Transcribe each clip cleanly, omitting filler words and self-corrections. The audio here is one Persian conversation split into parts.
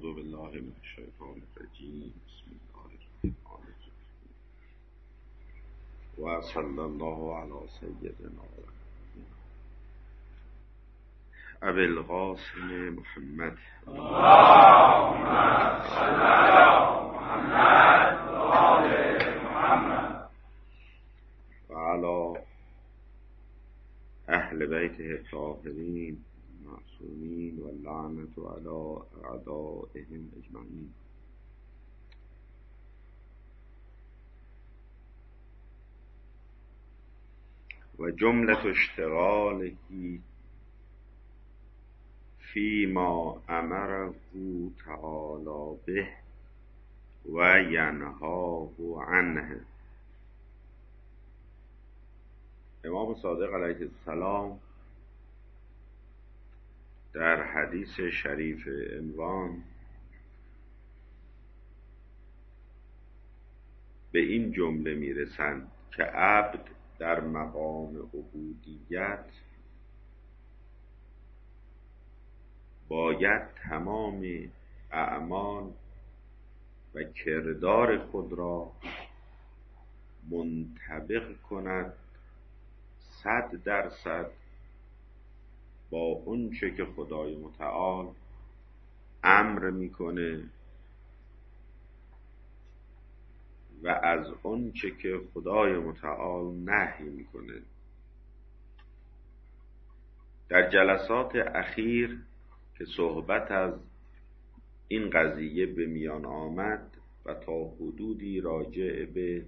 بالله من الشیطان الرجیم. بسم الله الرحمن الرحیم و صلی الله علی سیدنا ابی القاسم محمد اللهم صل علی محمد و آل محمد و علی اهل بیته الطاهرین معصومین و لعنت علی اعدائهم اجمعین. و جملة اشتغاله فيما امره تعالی به و ینهاه عنه. امام صادق علیه السلام در حدیث شریف عنوان به این جمله میرسند که عبد در مقام عبودیت باید تمام اعمال و کردار خود را منطبق کند 100% با اون چه که خدای متعال امر میکنه و از اون چه که خدای متعال نهی میکنه. در جلسات اخیر که صحبت از این قضیه به میان آمد و تا حدودی راجع به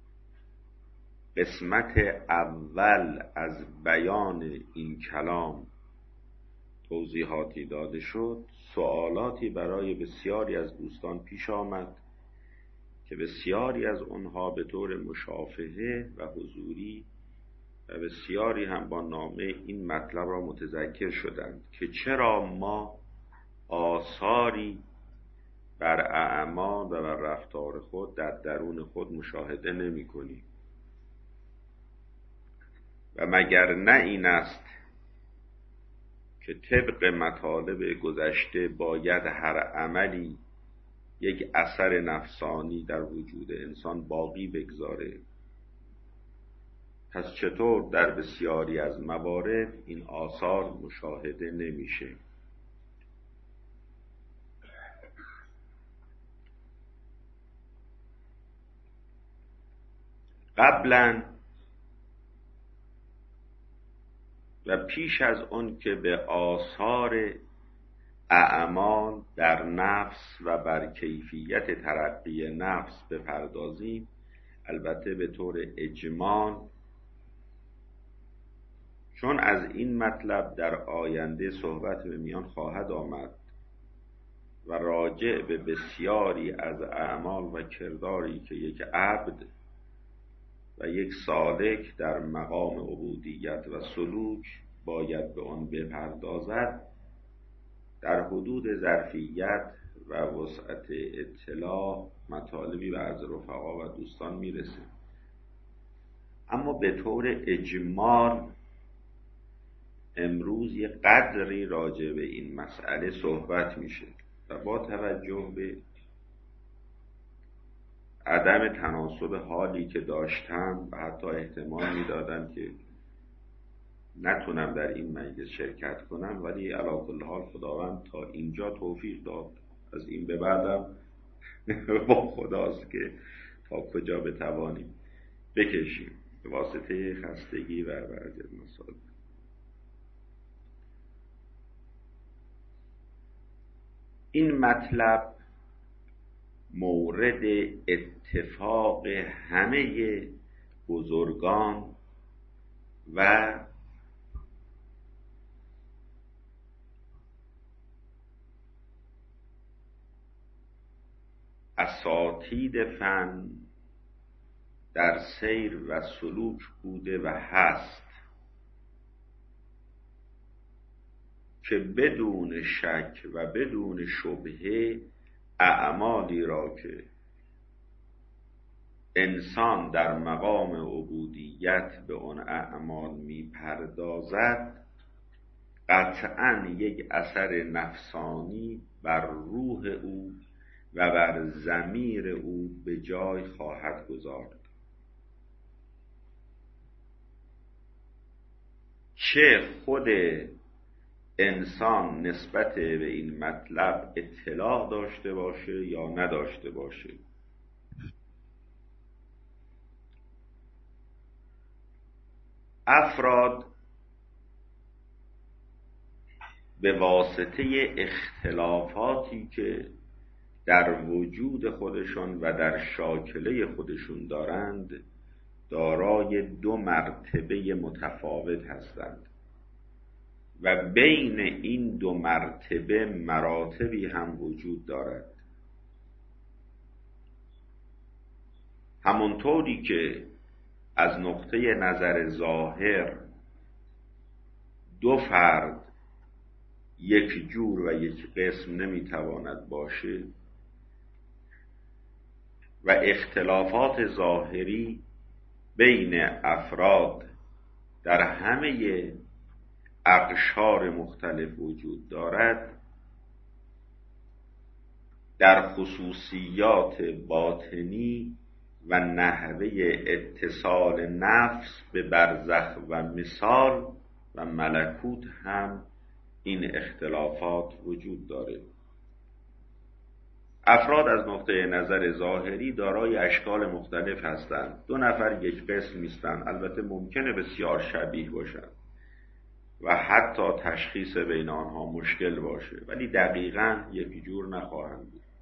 قسمت اول از بیان این کلام توضیحاتی داده شد، سوالاتی برای بسیاری از دوستان پیش آمد که بسیاری از آنها به طور مشافهه و حضوری و بسیاری هم با نامه این مطلب را متذکر شدند که چرا ما آثاری بر اعمال و بر رفتار خود در درون خود مشاهده نمی کنیم و مگر نه این است که طبق مطالب گذشته باید هر عملی یک اثر نفسانی در وجود انسان باقی بگذاره؟ پس چطور در بسیاری از موارد این آثار مشاهده نمیشه؟ قبلا و پیش از اون که به آثار اعمال در نفس و بر کیفیت ترقی نفس بپردازیم، البته به طور اجمال، چون از این مطلب در آینده صحبت به میان خواهد آمد و راجع به بسیاری از اعمال و کرداری که یک عبد و یک سالک در مقام عبودیت و سلوک باید به آن بپردازد، در حدود ظرفیت و وسعت اطلاع مطالبی به عرض رفقا و دوستان میرسه. اما به طور اجمال امروز یک قدری راجع به این مسئله صحبت میشه و با توجه به عدم تناسب حالی که داشتم و حتی احتمال میدادم که نتونم در این مجلس شرکت کنم، ولی علی کل حال خداوند تا اینجا توفیق داد. از این به بعدم با خداست که تا کجا بتوانیم بکشیم به واسطه خستگی و بعضی مسائل. این مطلب مورد اتفاق همه بزرگان و اساتید فن در سیر و سلوک بوده و هست که بدون شک و بدون شبهه اعمالی را که انسان در مقام عبودیت به آن اعمال می پردازد قطعاً یک اثر نفسانی بر روح او و بر ضمیر او به جای خواهد گذارد. چه خود انسان نسبت به این مطلب اطلاع داشته باشه یا نداشته باشه. افراد به واسطه اختلافاتی که در وجود خودشون و در شاکله خودشون دارند دارای دو مرتبه متفاوت هستند و بین این دو مرتبه مراتبی هم وجود دارد. همونطوری که از نقطه نظر ظاهر دو فرد یک جور و یک قسم نمیتواند باشه و اختلافات ظاهری بین افراد در همه اقشار مختلف وجود دارد، در خصوصیات باطنی و نحوه اتصال نفس به برزخ و مثال و ملکوت هم این اختلافات وجود داره. افراد از نقطه نظر ظاهری دارای اشکال مختلف هستند. دو نفر یک قسم نیستند، البته ممکنه بسیار شبیه باشند و حتی تشخیص بین آنها مشکل باشه، ولی دقیقاً یک جور نخواهند بود.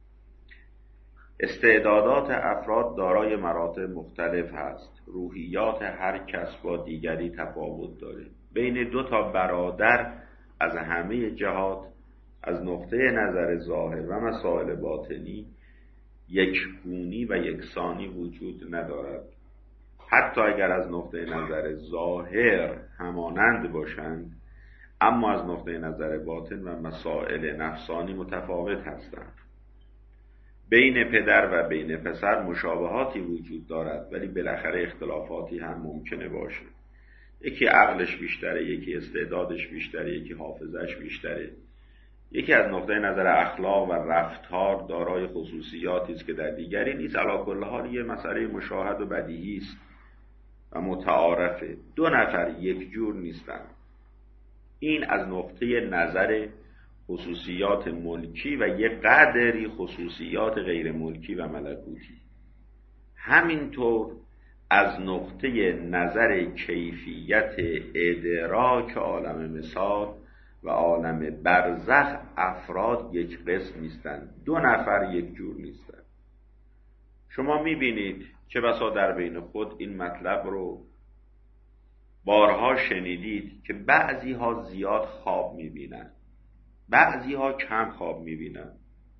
استعدادات افراد دارای مراتب مختلف هست. روحیات هر کس با دیگری تفاوت داره. بین دو تا برادر از همه جهات از نقطه نظر ظاهر و مسائل باطنی یکگونی و یکسانی وجود ندارد. حتی اگر از نقطه نظر ظاهر همانند باشند، اما از نقطه نظر باطن و مسائل نفسانی متفاوت هستند. بین پدر و بین پسر مشابهاتی وجود دارد، ولی بالاخره اختلافاتی هم ممکنه باشه. یکی عقلش بیشتره، یکی استعدادش بیشتره، یکی حافظش بیشتره، یکی از نقطه نظر اخلاق و رفتار دارای خصوصیاتی است که در دیگری نیست. علی کل حال یه مسئله مشاهد و بدیهی است و متعارفه. دو نفر یک جور نیستند. این از نقطه نظر خصوصیات ملکی و یک قدری خصوصیات غیر ملکی و ملکوتی. همینطور از نقطه نظر کیفیت ادراک عالم مثال و عالم برزخ افراد یک قسم نیستند. دو نفر یک جور نیستند. شما میبینید چه بسا در بین خود این مطلب رو بارها شنیدید که بعضی ها زیاد خواب میبینن، بعضی ها کم خواب میبینن،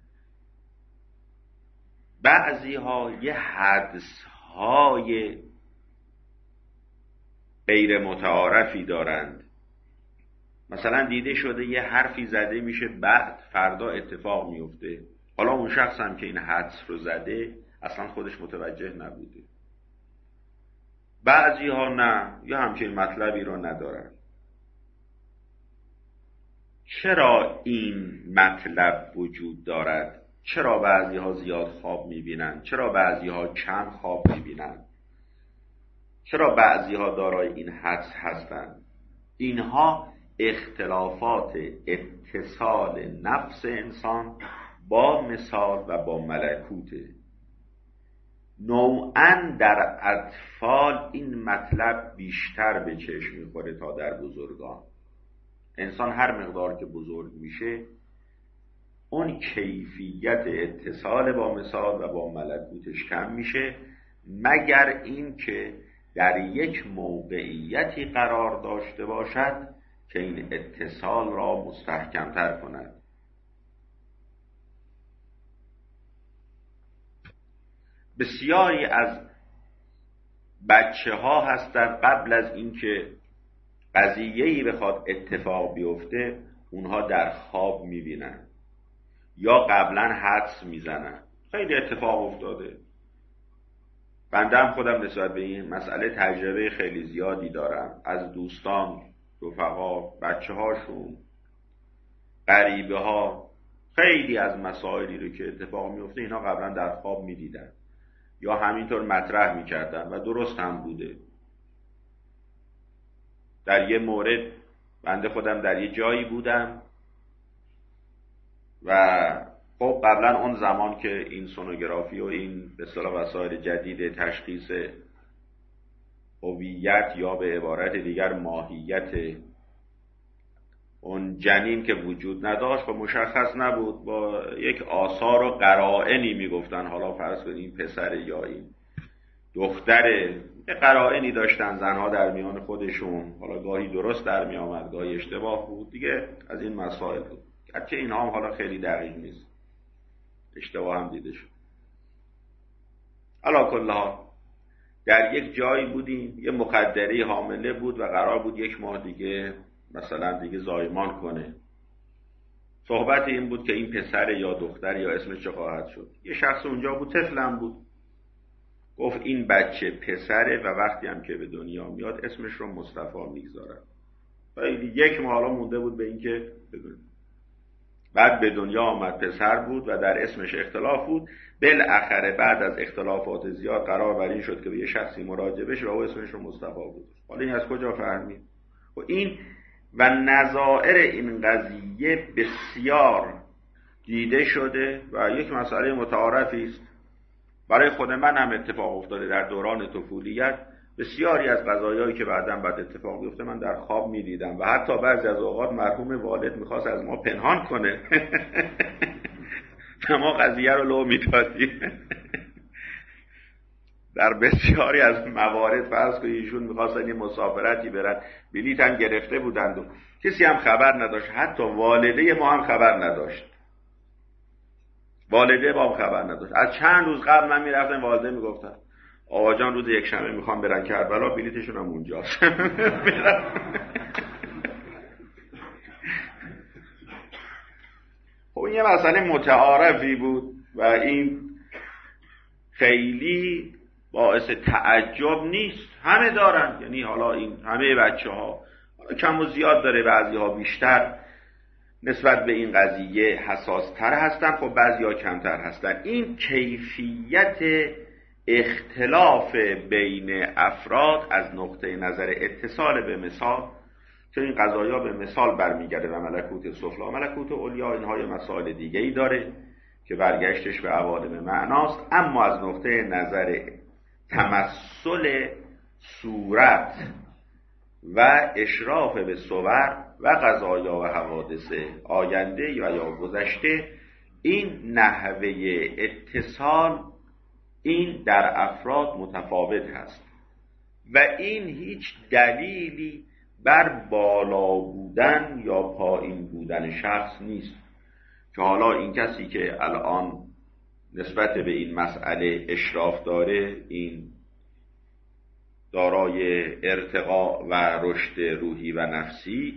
بعضی ها یه حدس های غیر متعارفی دارند. مثلا دیده شده یه حرفی زده میشه، بعد فردا اتفاق میفته. حالا اون شخص هم که این حدس رو زده اصلا خودش متوجه نبوده. بعضی ها نه، یا همچین مطلبی رو ندارن. چرا این مطلب وجود دارد؟ چرا بعضی ها زیاد خواب میبینن؟ چرا بعضی ها کم خواب میبینن؟ چرا بعضی ها دارای این حدس هستند؟ اینها اختلافات اتصال نفس انسان با مثال و با ملکوته. نوعاً در اطفال این مطلب بیشتر به چشم میخوره تا در بزرگان. انسان هر مقدار که بزرگ میشه اون کیفیت اتصال با مثال و با ملکوتش کم میشه، مگر این که در یک موقعیتی قرار داشته باشد که این اتصال را مستحکمتر کند. بسیاری از بچه ها هستند قبل از اینکه قضیه‌ای بخواد اتفاق بیفته اونها در خواب میبینن یا قبلا حدس میزنن. خیلی اتفاق افتاده. بنده هم خودم نسبت به این مسئله تجربه خیلی زیادی دارم. از دوستان رفقا، بچه هاشون، غریبه ها، خیلی از مسائلی رو که اتفاق میفته اینا قبلا در خواب میدیدن یا همینطور مطرح میکردن و درست هم بوده. در یه مورد بنده خودم در یه جایی بودم و خب قبلا اون زمان که این سونوگرافی و این به اصطلاح وسایل جدید تشخیص هویت یا به عبارت دیگر ماهیت اون جنین که وجود نداشت و مشخص نبود، با یک آثار و قرائنی میگفتن حالا فرض کنید این پسر یا این دختره، یه قرائنی داشتن زنها در میان خودشون، حالا گاهی درست در می آمد گاهی اشتباه بود دیگه، از این مسائل بود. گرچه اینها هم حالا خیلی دقیق نیست، اشتباه هم دیده شد. علی کل حال در یک جایی بودیم، یه مخدره حامله بود و قرار بود 1 ماه دیگه مثلا دیگه زایمان کنه. صحبت این بود که این پسر یا دختر یا اسمش چه خواهد شد. یه شخص اونجا بود، طفلم بود، گفت این بچه پسره و وقتی هم که به دنیا میاد اسمش رو مصطفی میگذارن. خیلی 1 ماه حالا مونده بود به این که بعد به دنیا آمد، پسر بود و در اسمش اختلاف بود. بالاخره بعد از اختلافات زیاد قرار بر این شد که به یه شخصی مراجعه بشه و او اسمش رو مصطفی بود. حالا این از کجا فهمید؟ و این و نظائر این قضیه بسیار دیده شده و یک مسئله متعارفی است. برای خود من هم اتفاق افتاده در دوران طفولیت. بسیاری از قضایایی که بعداً اتفاق میفته من در خواب میدیدم و حتی بعضی از اوقات مرحوم والد میخواست از ما پنهان کنه ما قضیه رو لو میدادیم. در بسیاری از موارد فرض کنید ایشون میخواستن یه مسافرتی برن، بلیط هم گرفته بودند و کسی هم خبر نداشت، حتی والده ما هم خبر نداشت. والده ما هم خبر نداشت. از چند روز قبل من میرفتم، والده میگفتن آقا جان روز 1 شنبه میخوام برن کربلا، بلیطشون هم اونجاست. خب این یه مسئله متعارفی بود و این خیلی باعث تعجب نیست، همه دارن. یعنی حالا این همه بچه ها کم و زیاد داره، بعضی ها بیشتر نسبت به این قضیه حساس تر هستن، خب بعضی ها کمتر هستن. این کیفیت اختلاف بین افراد از نقطه نظر اتصال به مثال، چون این قضایا به مثال برمیگرده و ملکوت سفلی و ملکوت علیا، اینها یه مسائل دیگه ای داره که برگشتش به عوالم معناست. اما از نقطه نظر تمثل صورت و اشراف به صور و قضایا و حوادث آینده و یا گذشته، این نحوه اتصال این در افراد متفاوت هست و این هیچ دلیلی بر بالا بودن یا پایین بودن شخص نیست که حالا این کسی که الان نسبت به این مسئله اشراف داره، این دارای ارتقا و رشد روحی و نفسی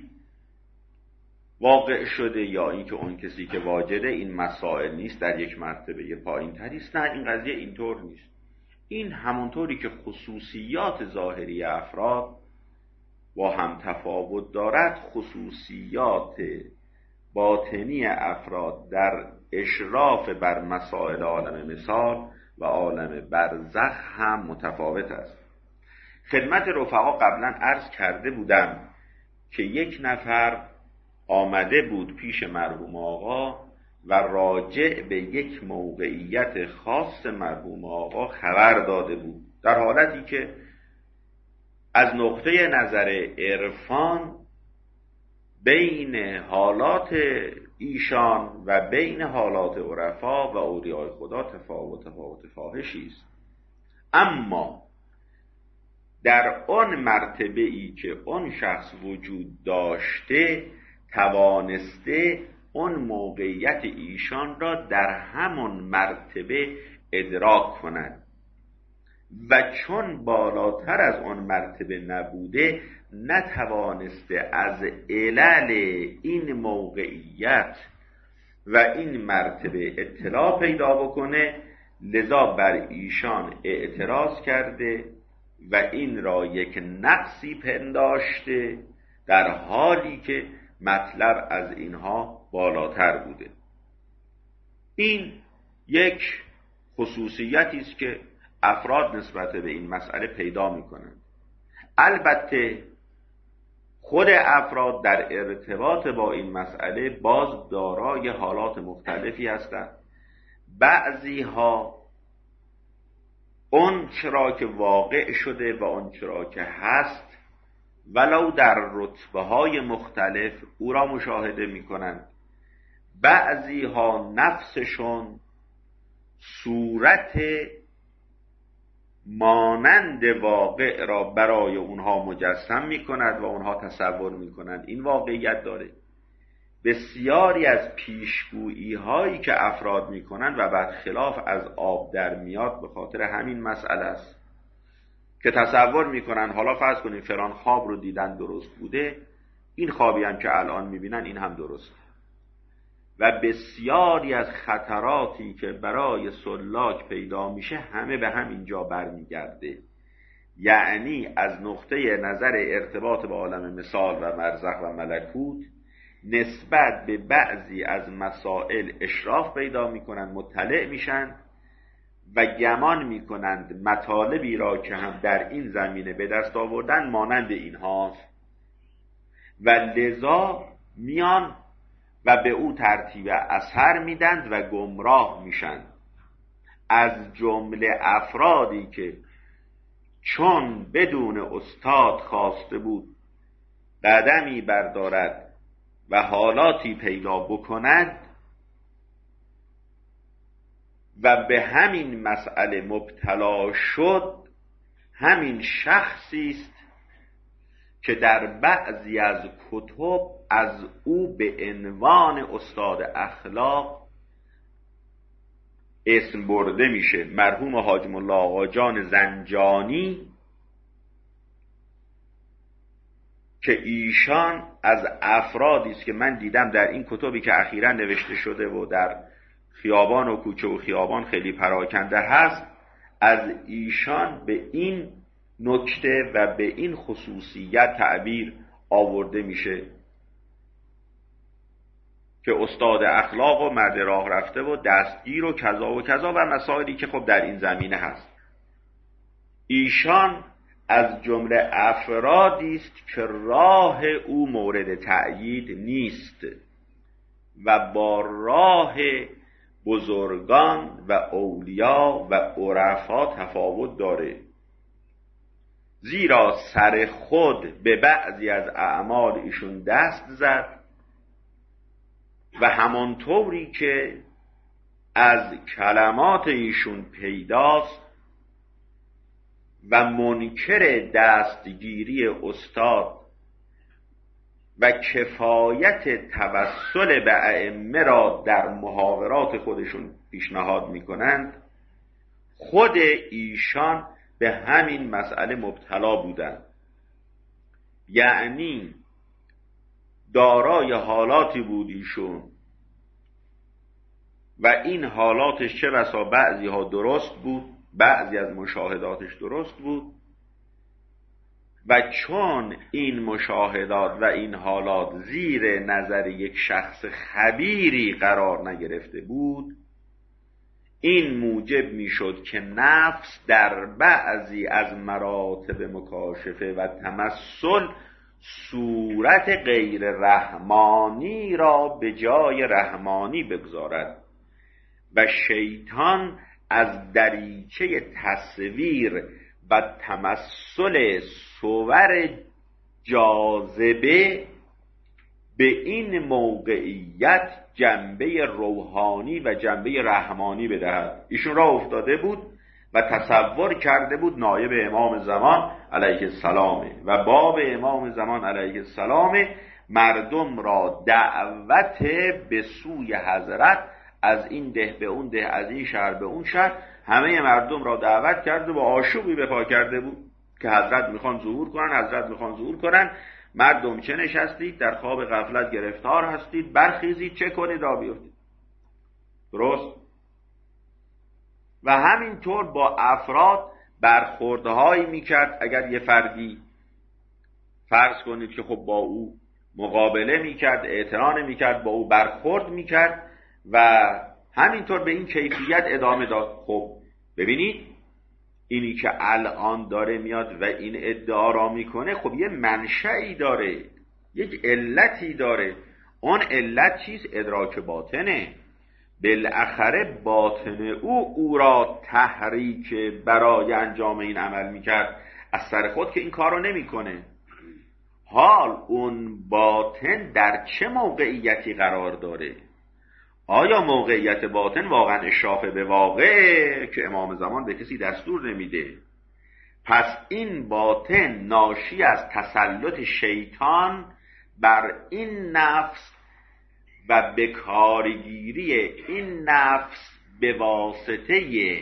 واقع شده، یا اینکه اون کسی که واجده این مسائل نیست در یک مرتبه پایین تری است. نه، این قضیه اینطور نیست. این همونطوری که خصوصیات ظاهری افراد با هم تفاوت دارد، خصوصیات باطنی افراد در اشراف بر مسائل عالم مثال و عالم برزخ هم متفاوت است. خدمت رفقا قبلا عرض کرده بودم که 1 نفر آمده بود پیش مرحوم آقا و راجع به یک موقعیت خاص مرحوم آقا خبر داده بود، در حالتی که از نقطه نظر عرفان بین حالات ایشان و بین حالات عرفا و اولیاء خدا تفاوت فاحشی است. اما در آن مرتبه ای که آن شخص وجود داشته، توانسته آن موقعیت ایشان را در همان مرتبه ادراک کند و چون بالاتر از آن مرتبه نبوده، نتوانسته از علل این موقعیت و این مرتبه اطلاع پیدا بکنه، لذا بر ایشان اعتراض کرده و این را یک نقصی پنداشته در حالی که مطلب از اینها بالاتر بوده. این یک خصوصیتی است که افراد نسبت به این مسئله پیدا می‌کنند. البته خود افراد در ارتباط با این مسئله باز دارای حالات مختلفی هستند. بعضی ها اون چرا که واقع شده و اون چرا که هست ولو در رتبه های مختلف او را مشاهده می کنند. بعضی ها نفسشون صورت مانند واقع را برای اونها مجسم می کند و اونها تصور می کنند این واقعیت داره. بسیاری از پیشگویی هایی که افراد می کنند و برخلاف از آب در میاد به خاطر همین مسئله است که تصور می کنند حالا فرض کنید فلان خواب رو دیدن درست بوده، این خوابی هم که الان می بینن این هم درسته. و بسیاری از خطراتی که برای سلاک پیدا میشه همه به همین جا برمیگرده. یعنی از نقطه نظر ارتباط با عالم مثال و برزخ و ملکوت نسبت به بعضی از مسائل اشراف پیدا میکنند، مطلع میشن و گمان میکنند مطالبی را که هم در این زمینه به دست آوردن مانند اینهاست و لذا میان و به او ترتیب اثر میدند و گمراه میشن. از جمله افرادی که چون بدون استاد خواسته بود قدمی بردارد و حالاتی پیدا بکند و به همین مسئله مبتلا شد، همین شخصی است که در بعضی از کتب از او به عنوان استاد اخلاق اسم برده میشه. مرحوم حاجم الله آقاجان زنجانی که ایشان از افرادی است که من دیدم در این کتبی که اخیراً نوشته شده و در خیابان و کوچه و خیابان خیلی پراکنده هست، از ایشان به این نکته و به این خصوصیت تعبیر آورده میشه که استاد اخلاق و مرد راه رفته و دستگیر و کذا و مسائلی که خب در این زمینه هست. ایشان از جمله افرادی است که راه او مورد تأیید نیست و با راه بزرگان و اولیا و عرفا تفاوت داره، زیرا سر خود به بعضی از اعمال ایشون دست زد و همانطوری که از کلمات ایشون پیداست و منکر دستگیری استاد و کفایت توسل به ائمه را در محاورات خودشون پیشنهاد میکنند، خود ایشان به همین مسئله مبتلا بودند. یعنی دارای حالاتی بود ایشون و این حالاتش چه بسا بعضی ها درست بود، بعضی از مشاهداتش درست بود و چون این مشاهدات و این حالات زیر نظر یک شخص خبیری قرار نگرفته بود، این موجب میشد که نفس در بعضی از مراتب مکاشفه و تمثل صورت غیر رحمانی را به جای رحمانی بگذارد و شیطان از دریچه تصویر و تمثل صور جاذبه به این موقعیت جنبه روحانی و جنبه رحمانی بدهد. ایشون را افتاده بود و تصور کرده بود نایب امام زمان علیه السلام و باب امام زمان علیه السلام مردم را دعوت به سوی حضرت از این ده به اون ده، از این شهر به اون شهر، همه مردم را دعوت کرده و آشوبی به پا کرده بود که حضرت میخوان ظهور کنن، حضرت میخوان ظهور کنن. مردم چه نشستید؟ در خواب غفلت گرفتار هستید، برخیزید، چه کنید؟ را بیفتید. درست؟ و همینطور با افراد برخوردهایی میکرد. اگر یه فردی فرض کنید که خب با او مقابله میکرد، اعتنا نمیکرد، با او برخورد میکرد و همینطور به این کیفیت ادامه داد. خب ببینید اینی که الان داره میاد و این ادعا را میکنه، خب یه منشأی داره، یک علتی داره. اون علت چیست؟ ادراک باطنه. بالاخره باطن او را تحریک برای انجام این عمل میکرد، از سر خود که این کار رو نمیکنه. حال اون باطن در چه موقعیتی قرار داره؟ آیا موقعیت باطن واقعا اشراف به واقعه که امام زمان به کسی دستور نمیده؟ پس این باطن ناشی از تسلط شیطان بر این نفس و به کارگیری این نفس به واسطه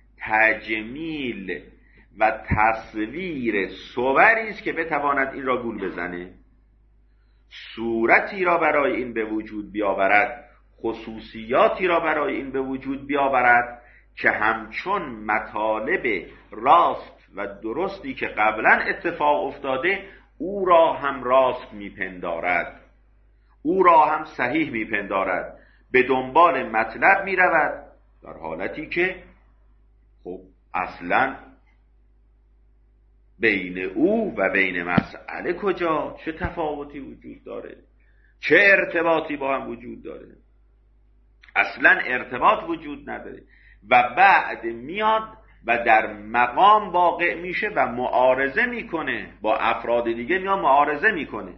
تجمیل و تصویر صوری است که بتواند این را گول بزنه، صورتی را برای این به وجود بیاورد، خصوصیاتی را برای این به وجود بیاورد که همچون مطالب راست و درستی که قبلا اتفاق افتاده او را هم راست میپندارد، او را هم صحیح میپندارد، به دنبال مطلب میرود، در حالتی که خب اصلا بین او و بین مسئله کجا چه تفاوتی وجود داره؟ چه ارتباطی با هم وجود داره؟ اصلا ارتباط وجود نداره. و بعد میاد و در مقام واقع میشه و معارضه میکنه با افراد دیگه، میاد معارضه میکنه.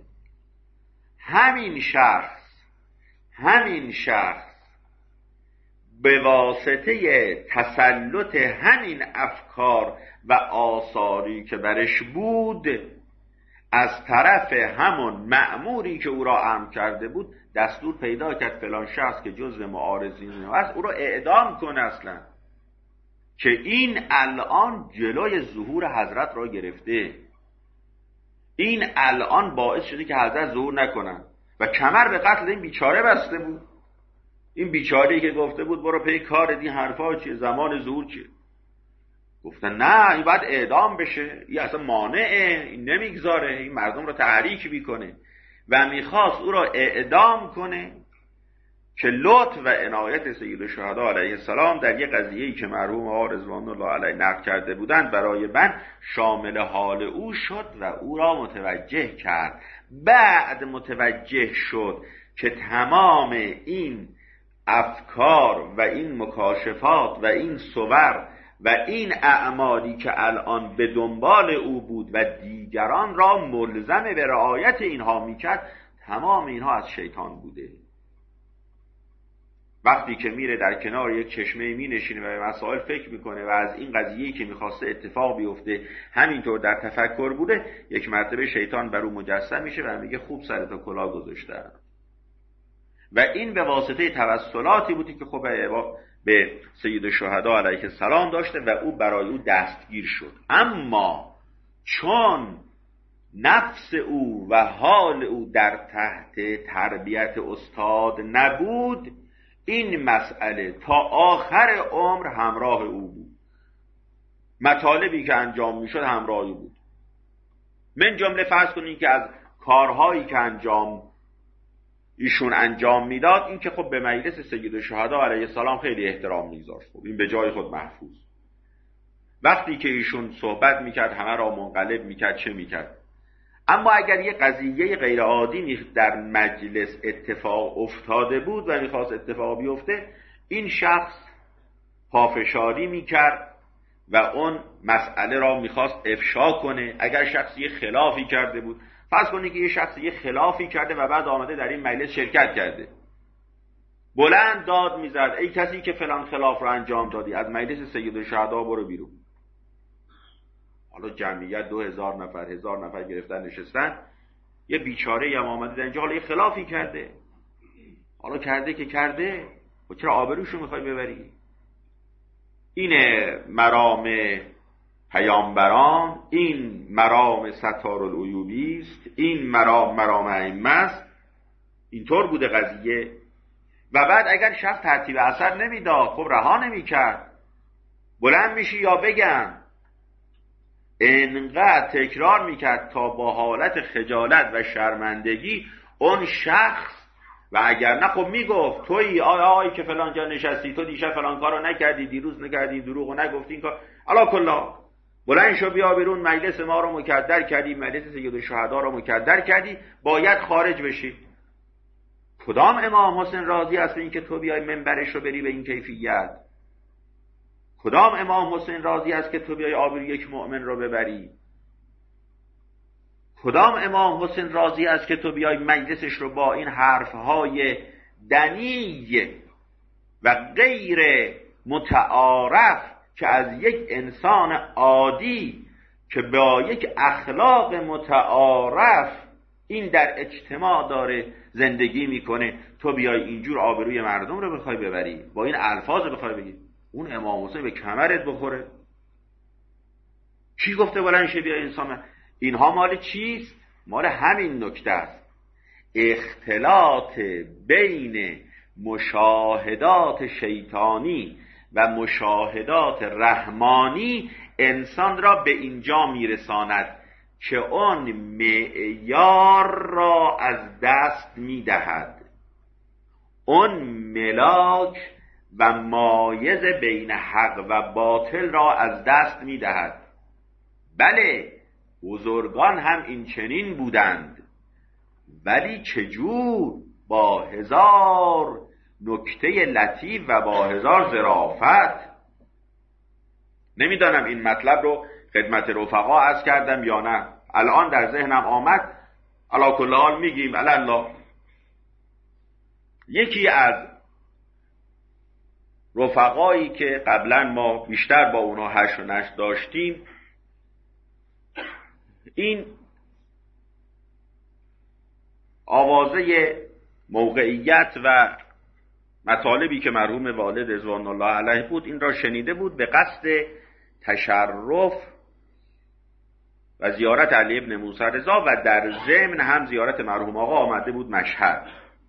همین شخص به واسطه تسلط همین افکار و آثاری که برش بود، از طرف همون مأموری که او را امر کرده بود دستور پیدا کرد فلان شخص که جزء معارضین است او را اعدام کنه، اصلا که این الان جلوی ظهور حضرت را گرفته. این الان باعث شده که حضرت ظهور نکنن و کمر به قتل این بیچاره بسته بود. این بیچاره‌ای که گفته بود برو پی کار، این حرفا چیه، زمان ظهور چیه؟ گفتن نه این باید اعدام بشه، این اصلا مانعه، این نمیگذاره، این مردم رو تحریک میکنه و میخواست او را اعدام کنه که لطف و عنایت سید الشهدا علیه السلام در یک قضیه‌ای که مرحوم آقا رضوان الله علیه نقل کرده بودند برای من شامل حال او شد و او را متوجه کرد. بعد متوجه شد که تمام این افکار و این مکاشفات و این صور و این اعمالی که الان به دنبال او بود و دیگران را ملزم به رعایت اینها میکرد، تمام اینها از شیطان بوده. وقتی که میره در کنار یک چشمه می نشینه و به مسائل فکر میکنه و از این قضیه‌ای که میخواسته اتفاق بیفته همینطور در تفکر بوده، یک مرتبه شیطان بر او مجسم میشه و میگه خوب سرتو کلاه گذاشتم. و این به واسطه توسلاتی بودی که خب به سید الشهدا علیه السلام داشته و او برای او دستگیر شد. اما چون نفس او و حال او در تحت تربیت استاد نبود، این مسئله تا آخر عمر همراه او بود. مطالبی که انجام میشد همراه او بود. من جمله فرض کنید که از کارهایی که ایشون انجام میداد این که خب به مجلس سید الشهدا علیه السلام خیلی احترام میذاشت. خب این به جای خود محفوظ. وقتی که ایشون صحبت میکرد همه را منقلب میکرد، چه میکرد؟ اما اگر یه قضیه غیر عادی در مجلس اتفاق افتاده بود و میخواست اتفاق بیفته، این شخص پافشاری میکرد و اون مسئله را میخواست افشا کنه. اگر شخصی یه خلافی کرده بود، فرض کنید که یه شخصی یه خلافی کرده و بعد آمده در این مجلس شرکت کرده، بلند داد میزد ای کسی که فلان خلاف را انجام دادی از مجلس سید الشهدا برو بیرون. حالا جمعیت 2000 نفر 1000 نفر گرفتن نشستن، یه بیچاره هم آمده در اینجا حالا یه خلافی کرده، حالا کرده که کرده، و چرا آبروشو میخوای ببری؟ اینه مرام پیامبران، این مرام ستارالعیوبی است، این مرام ائمه است. اینطور بوده قضیه. و بعد اگر شخص ترتیب اثر نمیداد، خب رها نمیکرد، بلند میشی یا بگم انقدر تکرار میکرد تا با حالت خجالت و شرمندگی اون شخص، و اگر نه خب میگفت تویی آی که فلان جا نشستی، تو دیشب فلان کارو نکردی، دیروز نکردی، دروغو نگفتی، این کار علا کلا بلند شو بیا بیرون، مجلس ما رو مکدر کردی، مجلس سید الشهدا رو مکدر کردی، باید خارج بشی. کدام امام حسین راضی است به این که تو بیای منبرش رو بری به این کیفیت؟ کدام امام حسین راضی است که تو بیای آبروی یک مؤمن رو ببری؟ کدام امام حسین راضی است که تو بیای مجلسش رو با این حرفهای دنی و غیر متعارف که از یک انسان عادی که با یک اخلاق متعارف این در اجتماع داره زندگی میکنه، تو بیای اینجور آبروی مردم رو بخوای ببری، با این الفاظ بخوای بگی؟ اون امام حسین به کمرت بخوره. کی گفته بلند شه بیا انسان؟ اینها مال چیست؟ مال همین نکته است. اختلاط بین مشاهدات شیطانی و مشاهدات رحمانی انسان را به اینجا میرساند که اون معیار را از دست میدهد، اون ملاک و مایز بین حق و باطل را از دست میدهد. بله بزرگان هم این چنین بودند، ولی چجور؟ با هزار نکته لطیف و با هزار ظرافت. نمیدانم این مطلب رو خدمت رفقا عرض کردم یا نه، الان در ذهنم آمد، علی کل حال میگیم الله. یکی از رفقایی که قبلا ما بیشتر با اونا هش و نش داشتیم، این آوازه موقعیت و مطالبی که مرحوم والد رضوان الله علیه بود این را شنیده بود، به قصد تشرف و زیارت علی ابن موسی رضا و در ضمن هم زیارت مرحوم آقا آمده بود مشهد.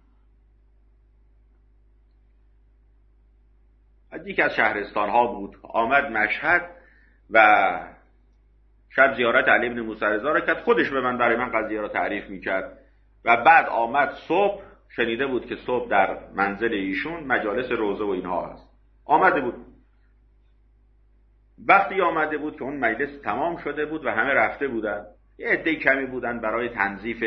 از یکی از شهرستان ها بود، آمد مشهد و شب زیارت علی ابن موسی رضا را کرد. خودش به من برای من قضیه را تعریف میکرد و بعد آمد صبح، شنیده بود که صبح در منزل ایشون مجالس روزه و اینها هست، آمده بود. وقتی آمده بود که اون مجلس تمام شده بود و همه رفته بودن، یه عده کمی بودن برای تنظیف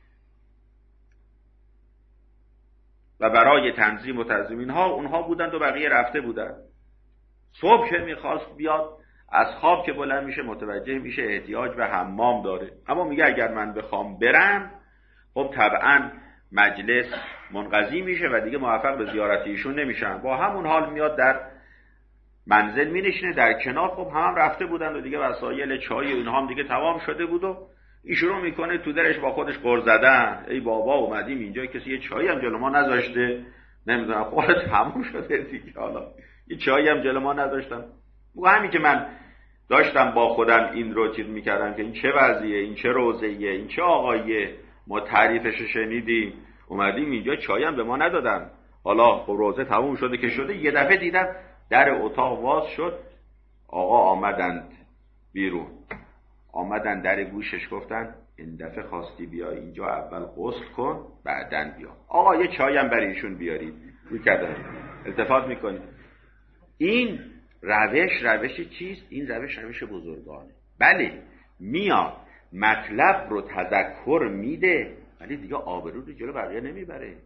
و برای تنظیم و تنظیم اینها، اونها بودند و بقیه رفته بودن. صبح که میخواست بیاد از خواب که بلند میشه متوجه میشه احتیاج به حمام داره، اما میگه اگر من بخوام برم خب طبعا مجلس منقضی میشه و دیگه موفق به زیارت ایشون نمیشم. با همون حال میاد در منزل مینشینه در کنار. خب هم رفته بودن و دیگه وسایل چای و اینها هم دیگه تمام شده بود و این شروع میکنه تو درش با خودش غر زدن، ای بابا اومدیم اینجا کسی یه چایی هم جلو ما نذاشته، نمیدونم خب تموم شده دیگه، حالا یه چایی هم جلو ما نذاشتن. و همین که من داشتم با خودم این رو چیز میکردم که این چه وضعیه، این چه روزیه، این چه آقاییه، ما تعریفش شنیدیم اومدیم اینجا چایی هم به ما ندادن، حالا خب روزه تموم شده که شده. یه دفعه دیدم در اتاق باز شد، آقا آمدند بیرون، آمدن در گوشش گفتن این دفعه خواستی بیا اینجا اول غسل کن بعدن بیا، آقا یه چای هم برای ایشون بیارید. رو کردن التفات میکنی. این روش چیست؟ این روش بزرگانه. بله میاد مطلب رو تذکر میده ولی دیگه آبرو رو جلو بقیه نمیبره.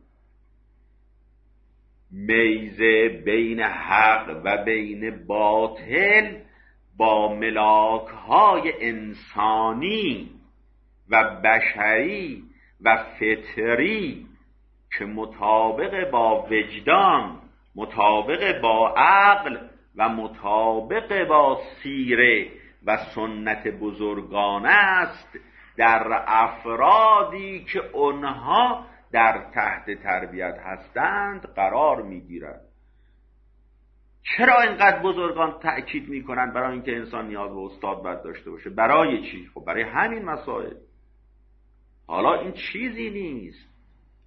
میزه بین حق و بین باطل با ملاک‌های انسانی و بشری و فطری که مطابق با وجدان، مطابق با عقل و مطابق با سیره و سنت بزرگانه است در افرادی که اونها در تحت تربیت هستند قرار میگیرند. چرا اینقدر بزرگان تأکید میکنن برای اینکه انسان نیاز به استاد باید داشته باشه؟ برای چی؟ خب برای همین مسائل. حالا این چیزی نیست.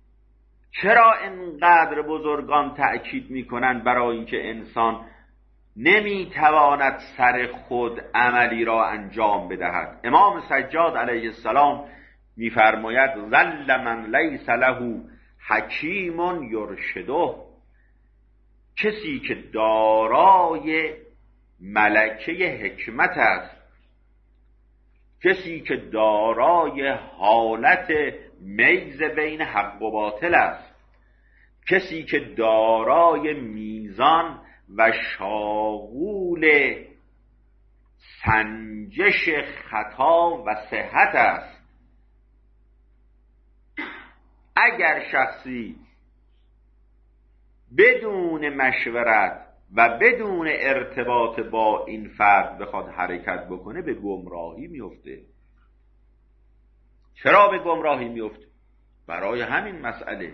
چرا اینقدر بزرگان تأکید میکنن برای اینکه انسان نمیتواند سر خود عملی را انجام بدهد. امام سجاد علیه السلام میفرماید ظل من لیس له حکیم یرشده، کسی که دارای ملکه حکمت است، کسی که دارای حالت میز بین حق و باطل است، کسی که دارای میزان و شاغول سنجش خطا و صحت است. اگر شخصی بدون مشورت و بدون ارتباط با این فرد بخواد حرکت بکنه به گمراهی میفته. چرا به گمراهی میفته؟ برای همین مسئله،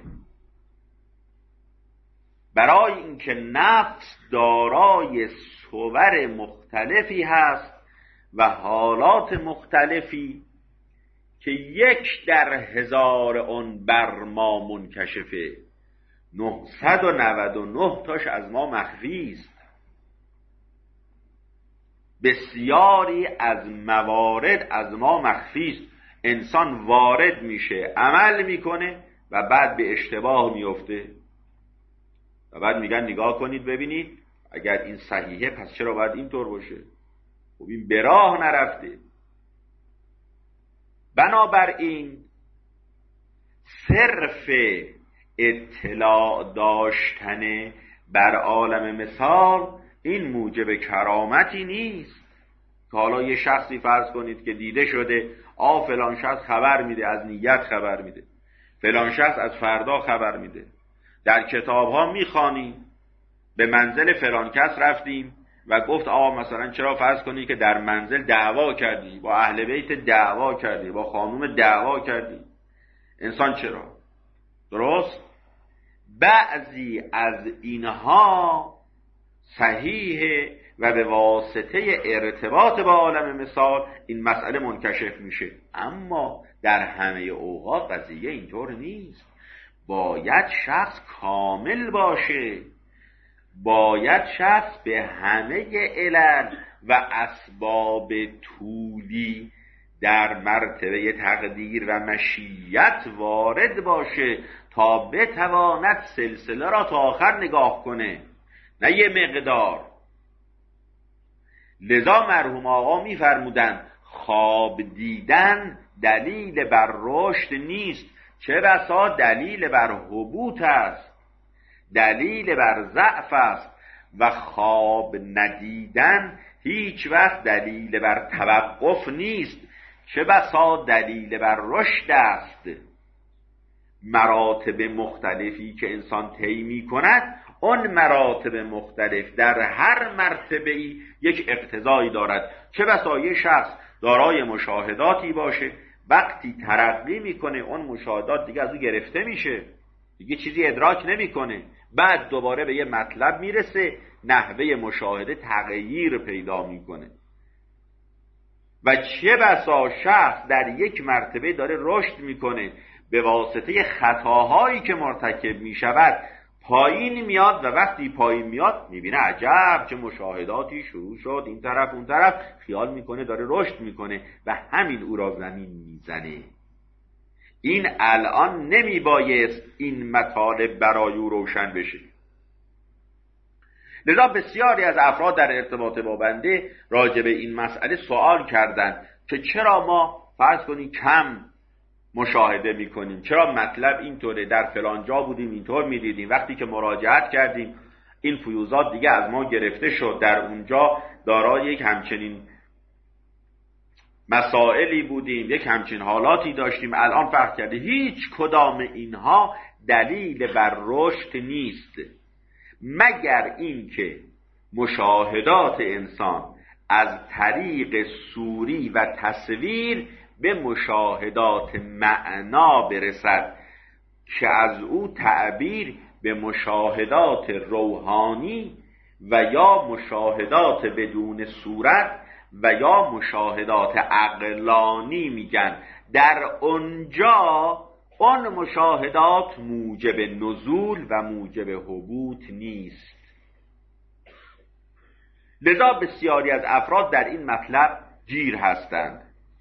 برای اینکه نفس دارای صور مختلفی هست و حالات مختلفی که 1/1000 اون بر ما منکشفه، 999 تاش از ما مخفی است. بسیاری از موارد از ما مخفی است. انسان وارد میشه، عمل میکنه و بعد به اشتباه میفته و بعد میگن نگاه کنید ببینید اگر این صحیحه پس چرا باید اینطور باشه؟ خب این به راه نرفته. بنابراین صرف اطلاع داشتن بر عالم مثال این موجب کرامتی نیست که حالا یه شخصی فرض کنید که دیده شده فلان شخص خبر میده، از نیت خبر میده، فلان شخص از فردا خبر میده. در کتاب ها میخوانیم به منزل فلان کس رفتیم و گفت مثلا چرا فرض کنی که در منزل دعوا کردی، با اهل بیت دعوا کردی، با خانوم دعوا کردی. انسان چرا؟ درست؟ بعضی از اینها صحیحه و به واسطه ارتباط با عالم مثال این مسئله منکشف میشه، اما در همه اوقات قضیه اینطور نیست. باید شخص کامل باشه، باید شخص به همه علل و اسباب طولی در مرتبه تقدیر و مشیت وارد باشه تا بتواند سلسله را تا آخر نگاه کنه، نه یه مقدار. لذا مرحوم آقا می‌فرمودند خواب دیدن دلیل بر رشد نیست، چه بسا دلیل بر هبوط است، دلیل بر ضعف است و خواب ندیدن هیچ وقت دلیل بر توقف نیست، چه بسا دلیل بر رشد است. مراتب مختلفی که انسان طی می‌کند، آن مراتب مختلف در هر مرتبه‌ای یک اقتضایی دارد. چه بسا یک شخص دارای مشاهداتی باشه، وقتی ترقی میکنه اون مشاهدات دیگه از او گرفته میشه، دیگه چیزی ادراک نمیکنه، بعد دوباره به یه مطلب میرسه، نحوه مشاهده تغییر پیدا میکنه. و چه بسا شخص در یک مرتبه داره رشد میکنه، به واسطه خطاهایی که مرتکب میشود پایین میاد و وقتی پایین میاد میبینه عجب چه مشاهداتی شروع شد، این طرف اون طرف، خیال میکنه داره رشد میکنه و همین او را زمین میزنه. این الان نمیبایست این مطالب برای او روشن بشه. لذا بسیاری از افراد در ارتباط با بنده راجع به این مسئله سوال کردند که چرا ما فرض کنیم کم مشاهده میکنیم، چرا مطلب اینطوره، در فلان جا بودیم اینطور میدیدیم، وقتی که مراجعت کردیم این فیوزات دیگه از ما گرفته شد، در اونجا دارای یک همچنین مسائلی بودیم، یک همچین حالاتی داشتیم، الان فرق کرده. هیچ کدام اینها دلیل بر رشد نیست، مگر اینکه مشاهدات انسان از طریق صوری و تصویر به مشاهدات معنا برسد که از او تعبیر به مشاهدات روحانی و یا مشاهدات بدون صورت و یا مشاهدات عقلانی میگن. در اونجا اون مشاهدات موجب نزول و موجب هبوط نیست. لذا بسیاری از افراد در این مطلب گیر هستند.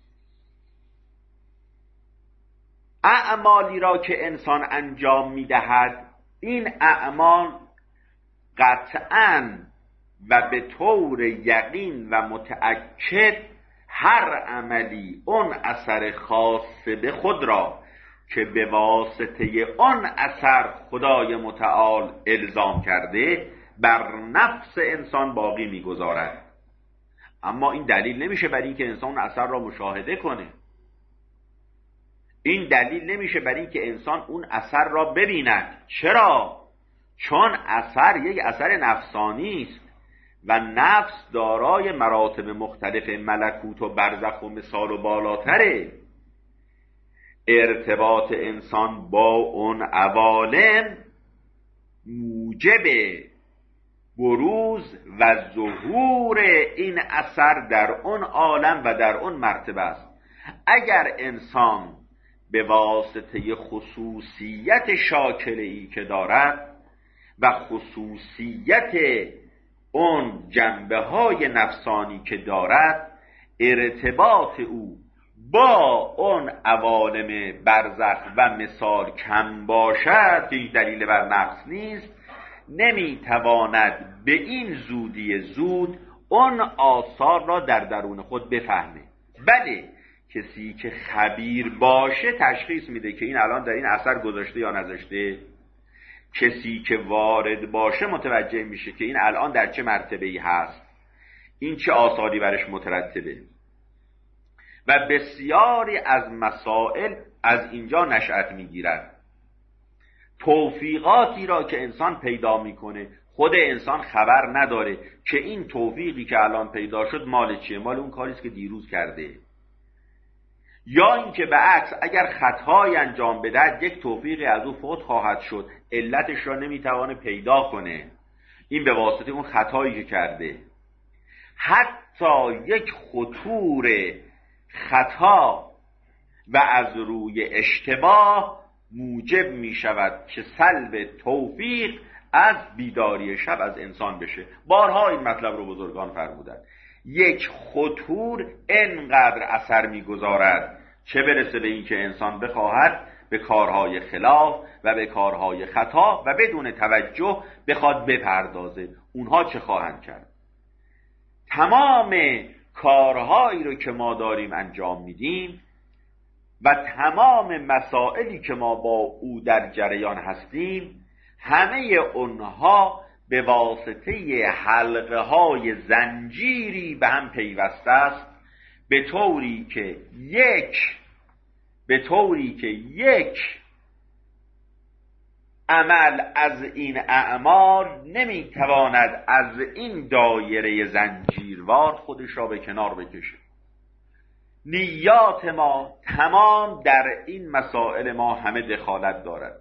اعمالی را که انسان انجام می‌دهد، این اعمال قطعاً و به طور یقین و متأکد هر عملی اون اثر خاص به خود را که به واسطه آن اثر خدای متعال الزام کرده بر نفس انسان باقی می‌گذارد. اما این دلیل نمیشه برای اینکه انسان اثر را مشاهده کنه. این دلیل نمیشه برای اینکه انسان اون اثر را ببیند. چرا؟ چون اثر یک اثر نفسانی است و نفس دارای مراتب مختلف ملکوت و برزخ و مثال و بالاتره. ارتباط انسان با اون عوالم موجب بروز و ظهور این اثر در اون عالم و در اون مرتبه است. اگر انسان به واسطه خصوصیت شاکله‌ای که دارد و خصوصیت اون جنبه‌های نفسانی که دارد ارتباط او با اون عوالم برزخ و مثال کم باشد که این دلیل بر نقص نیست، نمیتواند به این زودی زود اون آثار را در درون خود بفهمه. بله، کسی که خبیر باشه تشخیص میده که این الان در این اثر گذاشته یا نذاشته. کسی که وارد باشه متوجه میشه که این الان در چه مرتبه‌ای هست، این چه آثاری برش مترتبه. و بسیاری از مسائل از اینجا نشأت میگیرد. توفیقاتی را که انسان پیدا میکنه خود انسان خبر نداره که این توفیقی که الان پیدا شد مال چیه، مال اون کاریست که دیروز کرده. یا اینکه به عکس اگر خطایی انجام بدهد یک توفیقی از او فوت خواهد شد، علتش را نمیتوانه پیدا کنه، این به واسطه اون خطایی که کرده. حتی یک خطور خطا و از روی اشتباه موجب می شود که سلب توفیق از بیداری شب از انسان بشه. بارها این مطلب رو بزرگان فرمودند. یک خطور انقدر اثر می گذارد چه برسه به این که انسان بخواهد به کارهای خلاف و به کارهای خطا و بدون توجه بخواد بپردازه. اونها چه خواهند کرد؟ تمام کارهایی رو که ما داریم انجام میدیم و تمام مسائلی که ما با او در جریان هستیم، همه اونها به واسطه حلقه های زنجیری به هم پیوسته است، به طوری که یک عمل از این اعمال نمیتواند از این دایره زنجیروار خودش را به کنار بکشه. نیات ما تمام در این مسائل ما همه دخالت دارد.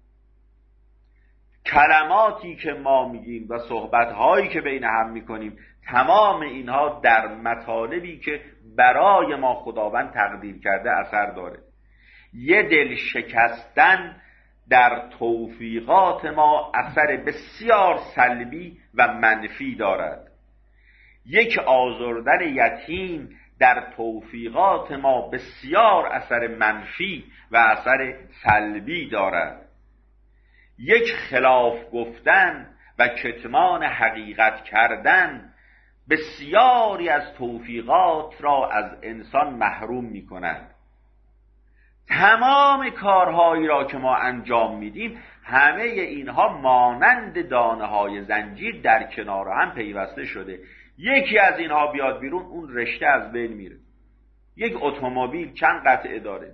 کلماتی که ما میگیم و صحبتهایی که بین هم میکنیم، تمام اینها در مطالبی که برای ما خداوند تقدیر کرده اثر داره. یه دل شکستن در توفیقات ما اثر بسیار سلبی و منفی دارد. یک آزردن یتیم در توفیقات ما بسیار اثر منفی و اثر سلبی دارد. یک خلاف گفتن و کتمان حقیقت کردن بسیاری از توفیقات را از انسان محروم می کند. تمام کارهایی را که ما انجام میدیم، همه اینها مانند دانه های زنجیر در کنار هم پیوسته شده. یکی از اینها بیاد بیرون، اون رشته از بین میره. یک اتومبیل چند قطعه داره؟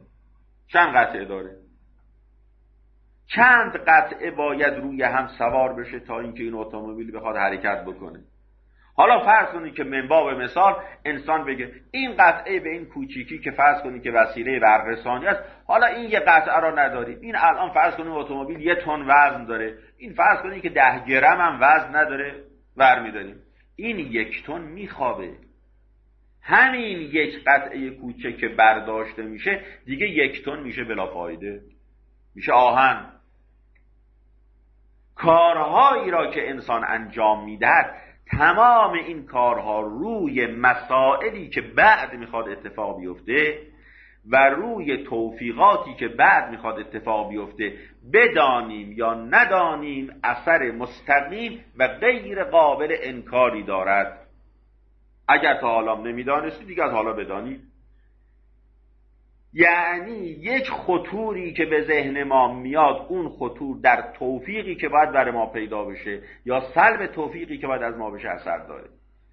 چند قطعه باید روی هم سوار بشه تا اینکه این اتومبیل بخواد حرکت بکنه. حالا فرض کنید که من باب مثال انسان بگه این قطعه به این کوچیکی که فرض کنید که وسیله برق‌رسانی است، حالا این یه قطعه را نداریم. این الان فرض کنید اتومبیل 1 تن وزن داره، این فرض کنید که 10 گرم هم وزن نداره، برمی‌داریم. این 1 تن میخوابه. همین یک قطعه کوچک که برداشته میشه دیگه 1 تن میشه بلا فایده، میشه آهن. کارهایی را که انسان انجام میدهد تمام این کارها روی مسائلی که بعد میخواد اتفاق بیفته و روی توفیقاتی که بعد میخواد اتفاق بیفته، بدانیم یا ندانیم، اثر مستقیم و غیر قابل انکاری دارد. اگر تا حالا نمیدانستی دیگه از حالا بدانید. یعنی یک خطوری که به ذهن ما میاد، اون خطور در توفیقی که باید برای ما پیدا بشه یا سلب توفیقی که باید از ما بشه اثر داره.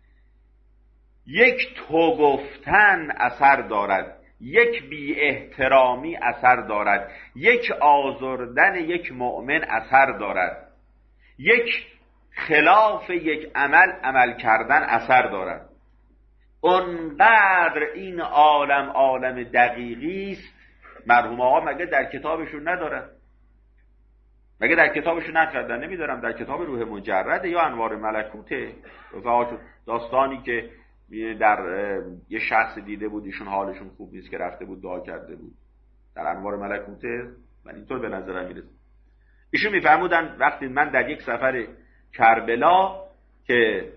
یک تو گفتن اثر دارد، یک بی احترامی اثر دارد، یک آزردن یک مؤمن اثر دارد، یک خلاف یک عمل کردن اثر دارد. اونقدر این عالم دقیقی است. مرحوم آقا مگه در کتابشون ندارن؟ مگه در کتابشون نکردن؟ نمیدارم در کتاب روح مجرد یا انوار ملکوته، داستانی که در یه شخص دیده بود ایشون حالشون خوب نیست که رفته بود دعا کرده بود، در انوار ملکوته من اینطور به نظرم میرسه. ایشون میفرمودن وقتی من در یک سفر کربلا که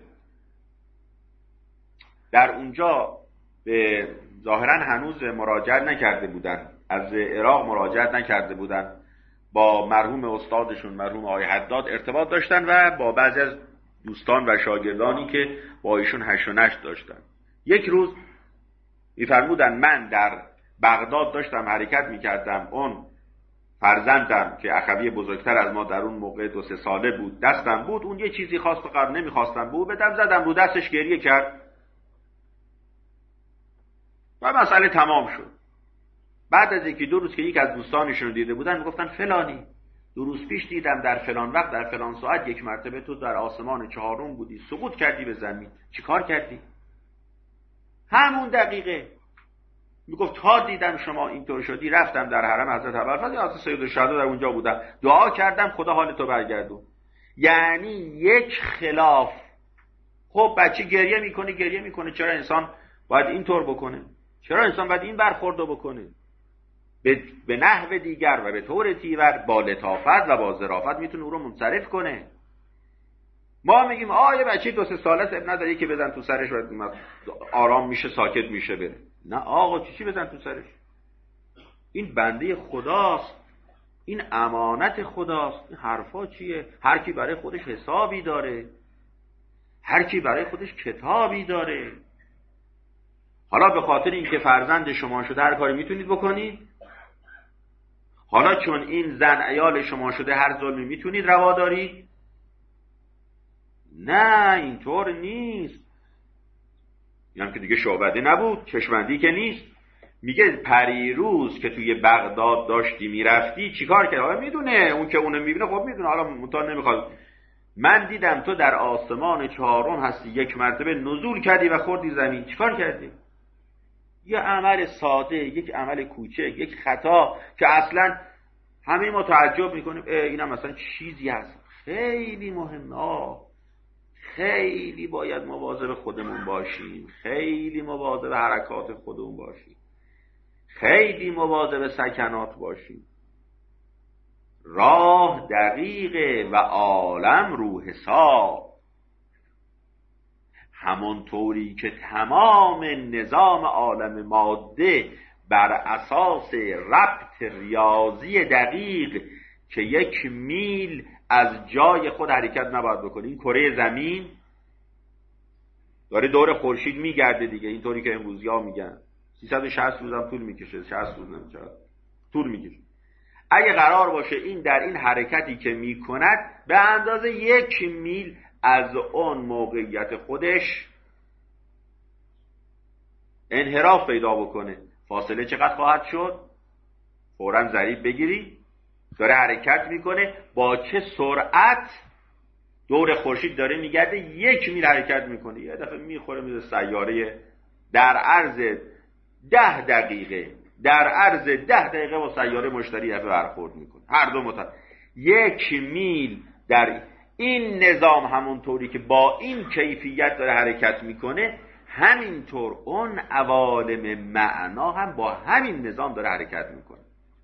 در اونجا به ظاهرا هنوز مراجعت نکرده بودن، از عراق مراجعت نکرده بودن، با مرحوم استادشون مرحوم آقای حداد ارتباط داشتن و با بعضی از دوستان و شاگردانی که با ایشون هش و نشت داشتن. یک روز میفرمودن من در بغداد داشتم حرکت میکردم، اون فرزندم که اخوی بزرگتر از ما در اون موقع 2-3 ساله بود دستم بود، اون یه چیزی خواست فقط نمیخواستم بود بدم، زدم رو دستش، گریه کرد و مسئله تمام شد. بعد از 1-2 روز که یک از دوستانشون رو دیده بودن میگفتن فلانی 2 روز پیش دیدم در فلان وقت در فلان ساعت یک مرتبه تو در آسمان 4 بودی، سقوط کردی به زمین، چی کار کردی؟ همون دقیقه میگفت تا دیدم شما اینطور شدی رفتم در حرم حضرت ابوالفضل حضرت سید الشهدا در اونجا بودم، دعا کردم خدا حال تو برگردون. یعنی یک خلاف. خب بچه گریه میکنه، چرا انسان باید اینطور بکنه؟ چرا انسان باید این برخوردو بکنه؟ به نحو دیگر و به طور تیور با لطافت و با ظرافت میتونه او رو منصرف کنه. ما میگیم یه بچه 2-3 ساله اب نداره که بزن تو سرش و آرام میشه، ساکت میشه بره. نه آقا چی بزن تو سرش؟ این بنده خداست، این امانت خداست. این حرفا چیه؟ هر کی برای خودش حسابی داره، هر کی برای خودش کتابی داره. حالا به خاطر اینکه فرزند شما شده هر کاری میتونید بکنید؟ حالا چون این زن عیال شما شده هر ظلمی میتونید روا دارید؟ نه اینطور نیست. یعنی که دیگه شعبده نبود، چشمندی که نیست. میگه پریروز که توی بغداد داشتی میرفتی چیکار کردی؟ حالا میدونه، اون که اونو میبینه خب میدونه، حالا مطمئن نمیخواد. من دیدم تو در آسمان 4 هستی، یک مرتبه نزول کردی و خوردی زمین، چیکار کردی؟ یه عمل ساده، یک عمل کوچک، یک خطا که اصلا همه ما تعجب میکنیم اینم مثلا چیزی هست. خیلی مهمه. خیلی باید مواظب خودمون باشیم، خیلی مواظب حرکات خودمون باشیم، خیلی مواظب سکنات باشیم. راه دقیقه و عالم رو حساب. همانطوری که تمام نظام عالم ماده بر اساس ربط ریاضی دقیق که 1 میل از جای خود حرکت نباید بکنه. این کره زمین داره دور خورشید میگرده دیگه، اینطوری که امروزی‌ها میگن 360 روزم طول میکشه، 60 روز نمیشه طول میکشه. اگه قرار باشه این در این حرکتی که میکند به اندازه 1 میل از اون موقعیت خودش انحراف پیدا بکنه، فاصله چقدر خواهد شد؟ فوراً ضریب بگیری، داره حرکت میکنه با چه سرعت دور خورشید داره میگرده، 1 میل حرکت میکنه، یه دفعه میخوره میره سیاره در عرض 10 دقیقه، در عرض 10 دقیقه با سیاره مشتری دفعه برخورد میکنه. هر دو 1 میل در این نظام همونطوری که با این کیفیت داره حرکت میکنه، همینطور اون عوالم معنا هم با همین نظام داره حرکت میکنه.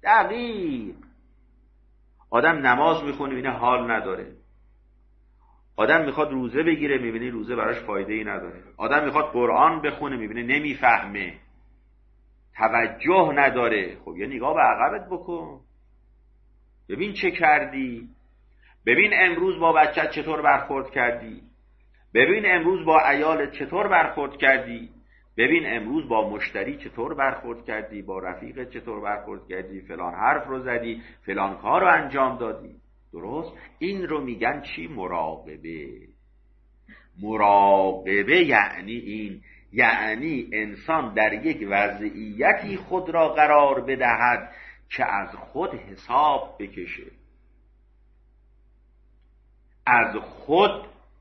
دقیق. آدم نماز میخونه اینه حال نداره، آدم میخواد روزه بگیره، میبینی روزه براش فایده ای نداره. آدم میخواد قرآن بخونه، میبینی نمیفهمه، توجه نداره. خب یه نگاه به عقبت بکن، ببین چه کردی، ببین امروز با بچت چطور برخورد کردی، ببین امروز با عیالت چطور برخورد کردی، ببین امروز با مشتری چطور برخورد کردی، با رفیقت چطور برخورد کردی، فلان حرف رو زدی، فلان کار رو انجام دادی. درست؟ این رو میگن چی؟ مراقبه. مراقبه یعنی این، یعنی انسان در یک وضعیتی خود را قرار بدهد که از خود حساب بکشه، از خود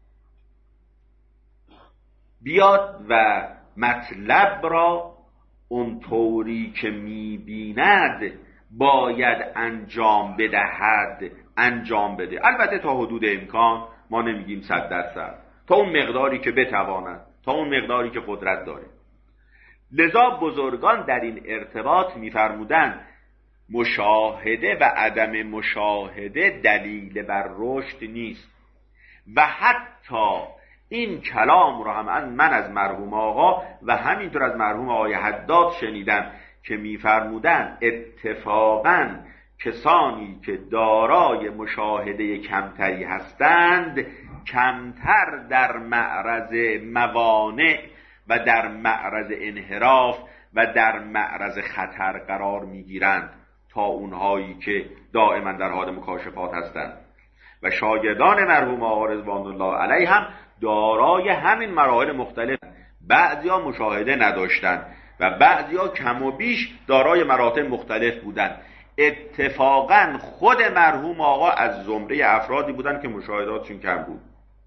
بیاد و مطلب را اونطوری که میبیند باید انجام بدهد انجام بده. البته تا حدود امکان، ما نمیگیم 100%، تا اون مقداری که بتواند، تا اون مقداری که قدرت داره. لذا بزرگان در این ارتباط میفرمودند مشاهده و عدم مشاهده دلیل بر رشد نیست. و حتی این کلام رو هم من از مرحوم آقا و همینطور از مرحوم آقای حداد شنیدم که میفرمودند اتفاقاً کسانی که دارای مشاهده کمتری هستند کمتر در معرض موانع و در معرض انحراف و در معرض خطر قرار میگیرند تا اونهایی که دائما در حال مکاشفات هستند. و شاگردان مرحوم آقا رضوان الله علیه هم دارای همین مراحل مختلف، بعضیا مشاهده نداشتند و بعضیا کم و بیش دارای مراتب مختلف بودند. اتفاقا خود مرحوم آقا از زمره افرادی بودند که مشاهداتشون کم بود.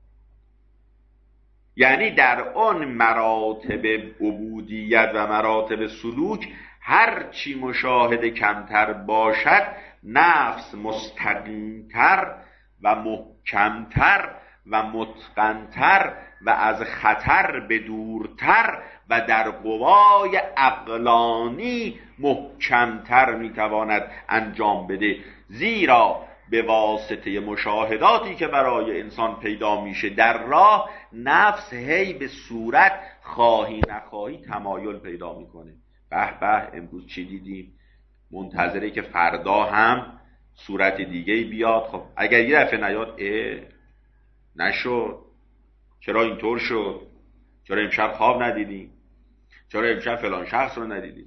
یعنی در اون مراتب عبودیت و مراتب سلوک هرچی مشاهده کمتر باشد، نفس مستقیمتر و محکمتر و متقنتر و از خطر به دورتر و در قوای عقلانی محکمتر میتواند انجام بده. زیرا به واسطه مشاهداتی که برای انسان پیدا میشه در راه، نفس هی به صورت خواهی نخواهی تمایل پیدا میکنه. به به امروز چی دیدیم؟ منتظره که فردا هم صورت دیگه بیاد. خب اگر یه دفعه نیاد، نشد، چرا اینطور شد، چرا امشب خواب ندیدیم، چرا امشب فلان شخص رو ندیدیم،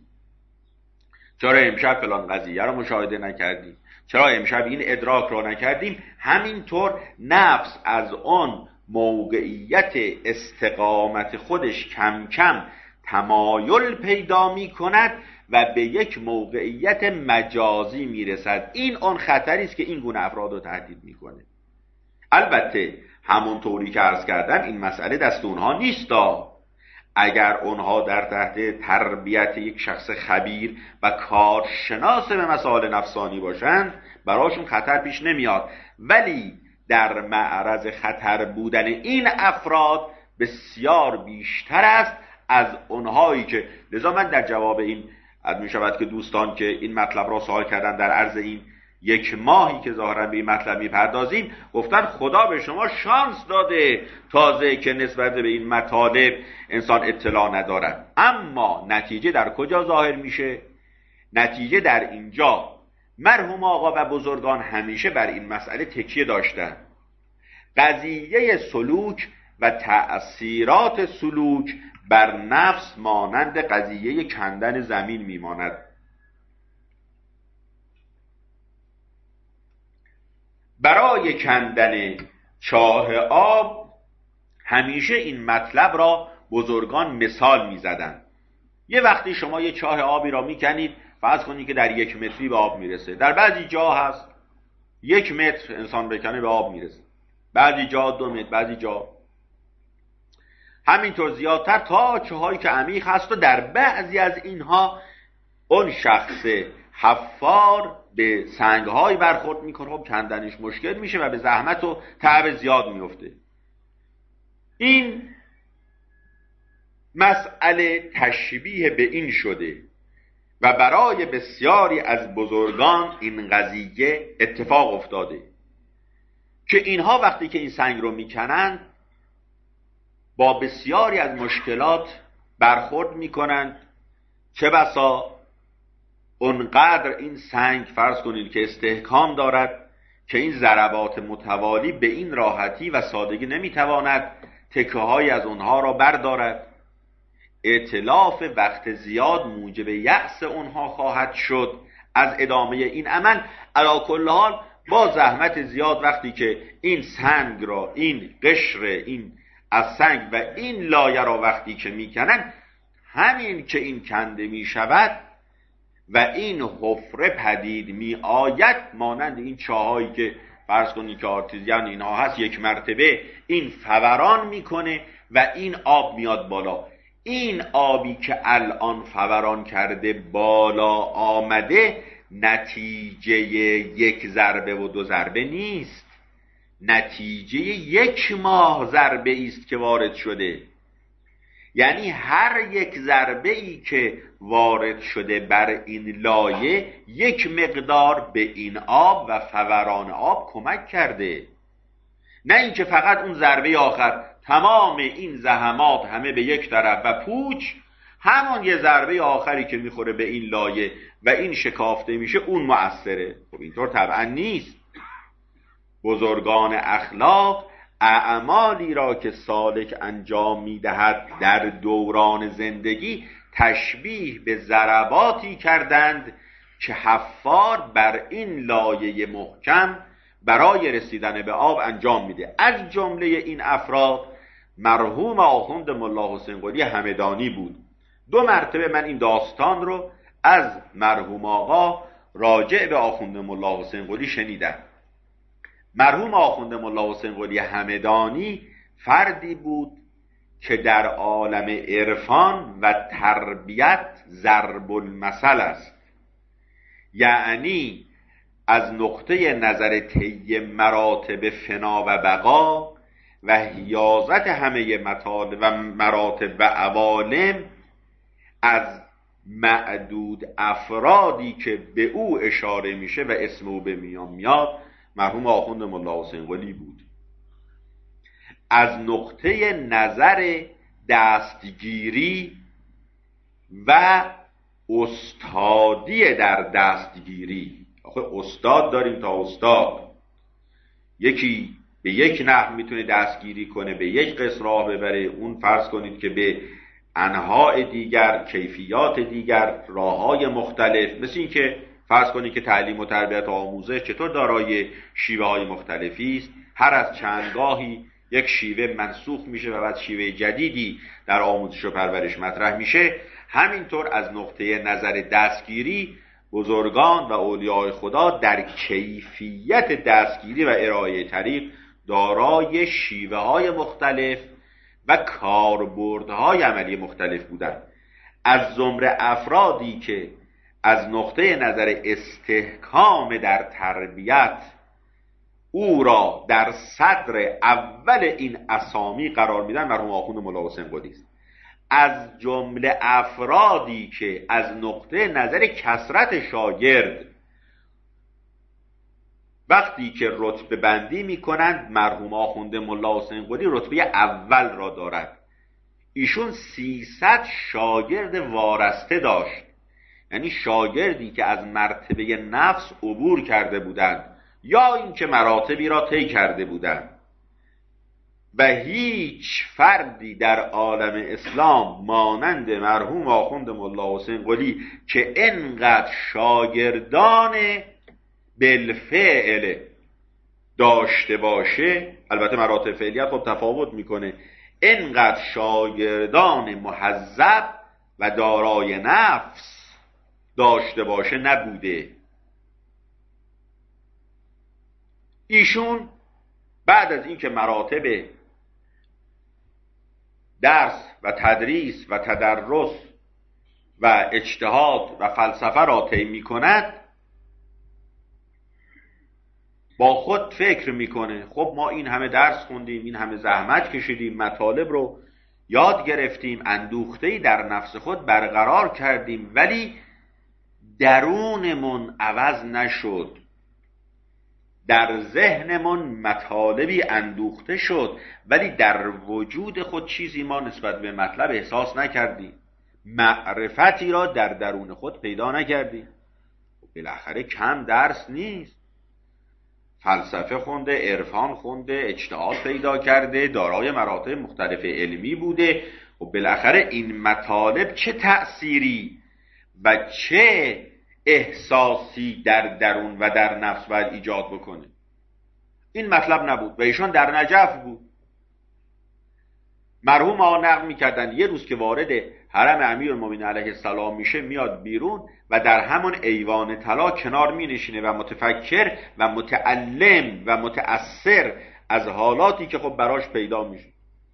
چرا امشب فلان قضیه رو مشاهده نکردیم، چرا امشب این ادراک رو نکردیم. همینطور نفس از اون موقعیت استقامت خودش کم کم تمایل پیدا می کند و به یک موقعیت مجازی می رسد. این اون خطری است که این گونه افراد رو تهدید می کنه. البته همونطوری که عرض کردم این مسئله دست اونها نیستا. اگر اونها در تحت تربیت یک شخص خبیر و کارشناس به مسائل نفسانی باشند براشون خطر پیش نمیاد، ولی در معرض خطر بودن این افراد بسیار بیشتر است از اونهایی که، لذا من در جواب این می شود که دوستان که این مطلب را سوال کردن در عرض این 1 ماهی که ظاهرا به این مطلب میپردازیم، گفتن خدا به شما شانس داده تازه که نسبت به این مطالب انسان اطلاع ندارد. اما نتیجه در کجا ظاهر میشه؟ نتیجه در اینجا مرحوم آقا و بزرگان همیشه بر این مسئله تکیه داشتن. قضیه سلوک و تأثیرات سلوک بر نفس مانند قضیه کندن زمین میماند. برای کندن چاه آب همیشه این مطلب را بزرگان مثال میزدن. یه وقتی شما یه چاه آبی را میکنید، فرض کنید که در 1 متری به آب میرسه. در بعضی جا هست 1 متر انسان بکنه به آب میرسه، بعضی جا 2 متر، بعضی جا همینطور زیادتر تا چاهایی که عمیق هست. و در بعضی از اینها اون شخص حفار به سنگ‌های برخورد میکنه، خب کندنش مشکل میشه و به زحمت و تعب زیاد میفته. این مسئله تشبیه به این شده و برای بسیاری از بزرگان این قضیه اتفاق افتاده که اینها وقتی که این سنگ رو میکنند با بسیاری از مشکلات برخورد میکنند. چه بسا اونقدر این سنگ فرض کنید که استحکام دارد که این ضربات متوالی به این راحتی و سادگی نمیتواند تکه های از اونها را بردارد. ائتلاف وقت زیاد موجب یأس اونها خواهد شد از ادامه این عمل. علی کل حال با زحمت زیاد وقتی که این سنگ را، این قشر این از سنگ و این لایه را وقتی که میکنن، همین که این کنده میشود و این حفره پدید می آید، مانند این چاهایی که فرض کنید که آرتیزیان اینها هست، یک مرتبه این فوران میکنه و این آب میاد بالا. این آبی که الان فوران کرده بالا آمده نتیجه یک ضربه و دو ضربه نیست، نتیجه 1 ماه ضربه است که وارد شده. یعنی هر یک ضربه ای که وارد شده بر این لایه یک مقدار به این آب و فوران آب کمک کرده، نه اینکه فقط اون ضربه آخر تمام این زحمات همه به یک طرف و پوچ، همون یه ضربه آخری که میخوره به این لایه و این شکافته میشه اون مؤثره. خب اینطور طبعا نیست. بزرگان اخلاق اعمالی را که سالک انجام میدهد در دوران زندگی تشبیه به ضرباتی کردند که حفار بر این لایه محکم برای رسیدن به آب انجام میده. از جمله این افراد مرحوم آخوند ملا حسین قلی همدانی بود. 2 مرتبه من این داستان رو از مرحوم آقا راجع به آخوند ملا حسین قلی شنیدم. مرحوم آخوند ملا حسین قلی همدانی فردی بود که در عالم عرفان و تربیت ضرب المثل است. یعنی از نقطه نظر طی مراتب فنا و بقا و حیازت همه مطالب و مراتب و عوالم، از معدود افرادی که به او اشاره میشه و اسم او به میان میاد مرحوم آخوند ملا حسین قلی بود. از نقطه نظر دستگیری و استادی در دستگیری، آخه استاد داریم تا استاد، یکی به یک نحو میتونه دستگیری کنه، به یک قصر راه ببره، اون فرض کنید که به انواع دیگر، کیفیات دیگر، راههای مختلف، مثل این که فرض کنید که تعلیم و تربیت و آموزش چطور دارای شیوه های مختلفی است، هر از چندگاهی یک شیوه منسوخ میشه و بعد شیوه جدیدی در آموزش و پرورش مطرح میشه. همینطور از نقطه نظر دستگیری بزرگان و اولیاء خدا در کیفیت دستگیری و ارائه طریق دارای شیوه های مختلف و کاربردهای عملی مختلف بودند. از زمره افرادی که از نقطه نظر استحکام در تربیت او را در صدر اول این اسامی قرار میدن مرحوم آخوند ملا حسین قلی است. از جمله افرادی که از نقطه نظر کثرت شاگرد وقتی که رتبه بندی میکنند، مرحوم آخوند ملا حسین قلی رتبه اول را دارد. ایشون 300 شاگرد وارسته داشت، یعنی شاگردی که از مرتبه نفس عبور کرده بودند یا اینکه مراتبی را طی کرده بودند. و هیچ فردی در عالم اسلام مانند مرحوم آخوند ملا حسین قلی که انقدر شاگردان بالفعل داشته باشه، البته مراتب فعلیت خب تفاوت میکنه، انقدر شاگردان مهذب و دارای نفس داشته باشه نبوده. ایشون بعد از اینکه مراتب درس و تدریس و تدرس و اجتهاد و فلسفه را طی می‌کند، با خود فکر میکنه خب ما این همه درس خوندیم، این همه زحمت کشیدیم، مطالب رو یاد گرفتیم، اندوخته‌ای در نفس خود برقرار کردیم، ولی درونمون عوض نشد. در ذهنمون مطالبی اندوخته شد، ولی در وجود خود چیزی ما نسبت به مطلب احساس نکردیم، معرفتی را در درون خود پیدا نکردیم. بالاخره کم درس نیست، فلسفه خونده، عرفان خونده، اجتهاد پیدا کرده، دارای مراتب مختلف علمی بوده. و بالاخره این مطالب چه تأثیری و چه احساسی در درون و در نفس باید ایجاد بکنه؟ این مطلب نبود و ایشان در نجف بود. مرحوم آقا نقل میکردن یه روز که وارد حرم امیرالمومنین علیه السلام میشه، میاد بیرون و در همون ایوان طلا کنار مینشینه و متفکر و متعلم و متأثر از حالاتی که خب براش پیدا میشه،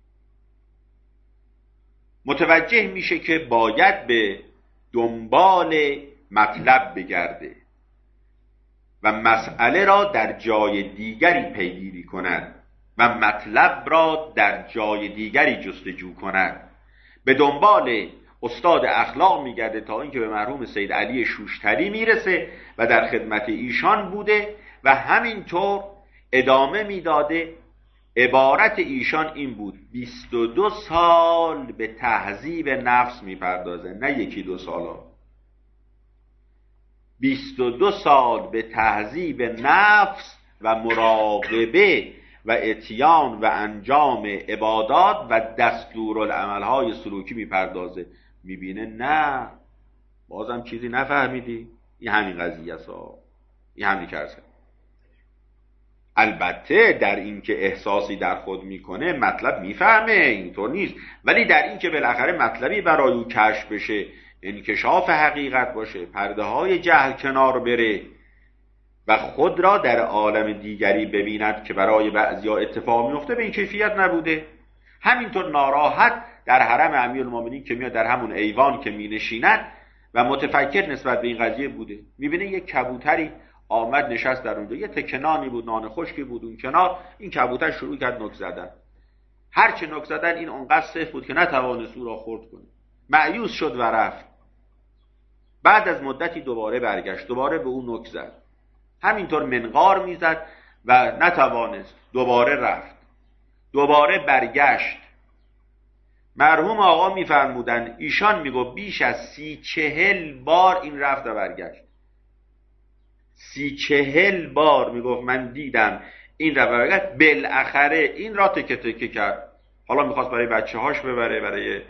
متوجه میشه که باید به دنبال مطلب بگرده و مسئله را در جای دیگری پیگیری کند و مطلب را در جای دیگری جستجو کند. به دنبال استاد اخلاق میگرده تا اینکه به مرحوم سید علی شوشتری میرسه و در خدمت ایشان بوده و همینطور ادامه میداده. عبارت ایشان این بود: 22 سال به تهذیب نفس میپردازه، نه یکی دو سالا، 22 سال به تهذیب نفس و مراقبه و اتیان و انجام عبادات و دستورالعملهای سلوکی میپردازه. میبینه نه، بازم چیزی نفهمیدی، این همین قضیه است، این همین کرسه. البته در این که احساسی در خود میکنه مطلب میفهمه، اینطور نیست، ولی در این که بالاخره مطلبی برای او کشف بشه، انکشاف حقیقت باشه، پرده های جهل کنار بره و خود را در عالم دیگری ببیند که برای بعضیا اتفاق میفته، به این کیفیت نبوده. همینطور ناراحت در حرم امیرالمومنین که میاد، در همون ایوان که مینشیند و متفکر نسبت به این قضیه بوده، میبینه یک کبوتری آمد نشست در اونجا، یه تکنانی بود، نان خشکی بود اون کنار، این کبوتر شروع کرد نک زدن. هرچه نک زدن این اونقدر صفر بود که نتوانست او را خرد کنه، مایوس شد و رفت. بعد از مدتی دوباره برگشت، دوباره به اون نک زد، همینطور منقار میزد و نتوانست، دوباره رفت، دوباره برگشت. مرحوم آقا میفرمودن ایشان میگو بیش از 30-40 بار این رفت و برگشت، 30-40 بار میگفت من دیدم این رفت و برگشت. بالاخره این را تکه تکه کرد. حالا میخواست برای بچه هاش ببره، برای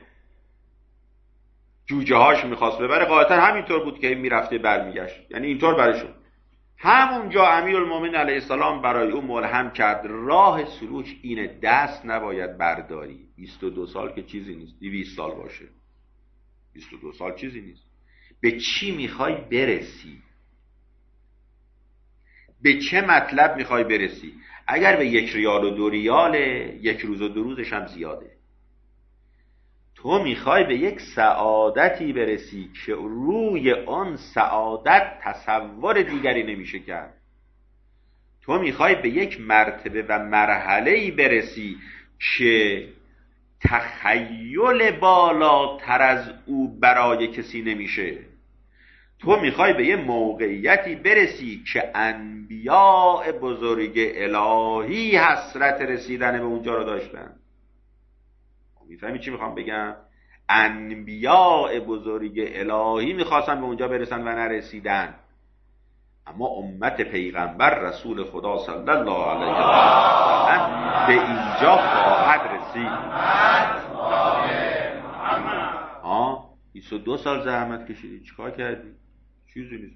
جوجه هاش میخواست ببره، قاعدتا همینطور بود که میرفته برمیگشت، یعنی اینطور برای شد. همونجا امیرالمومنین علیه السلام برای او ملهم کرد راه سلوک اینه، دست نباید برداری. 22 سال که چیزی نیست، 200 سال باشه، 22 سال چیزی نیست. به چی میخوای برسی؟ به چه مطلب میخوای برسی؟ اگر به 1 ریال و 2 ریاله، 1 روز و 2 روزش هم زیاده. تو میخوای به یک سعادتی برسی که روی آن سعادت تصور دیگری نمیشه کرد. تو میخوای به یک مرتبه و مرحله‌ای برسی که تخیل بالاتر از او برای کسی نمیشه. تو میخوای به یه موقعیتی برسی که انبیاء بزرگ الهی حسرت رسیدن به اونجا رو داشتن. میفهمی چی میخوام بگم؟ انبیاء بزرگ الهی میخواستن به اونجا برسن و نرسیدن، اما امت پیغمبر رسول خدا صلی الله علیه و سلم به اینجا خواهد رسید. 22 سال زحمت کشیدی، چیکار کردی؟ چیزی نیست.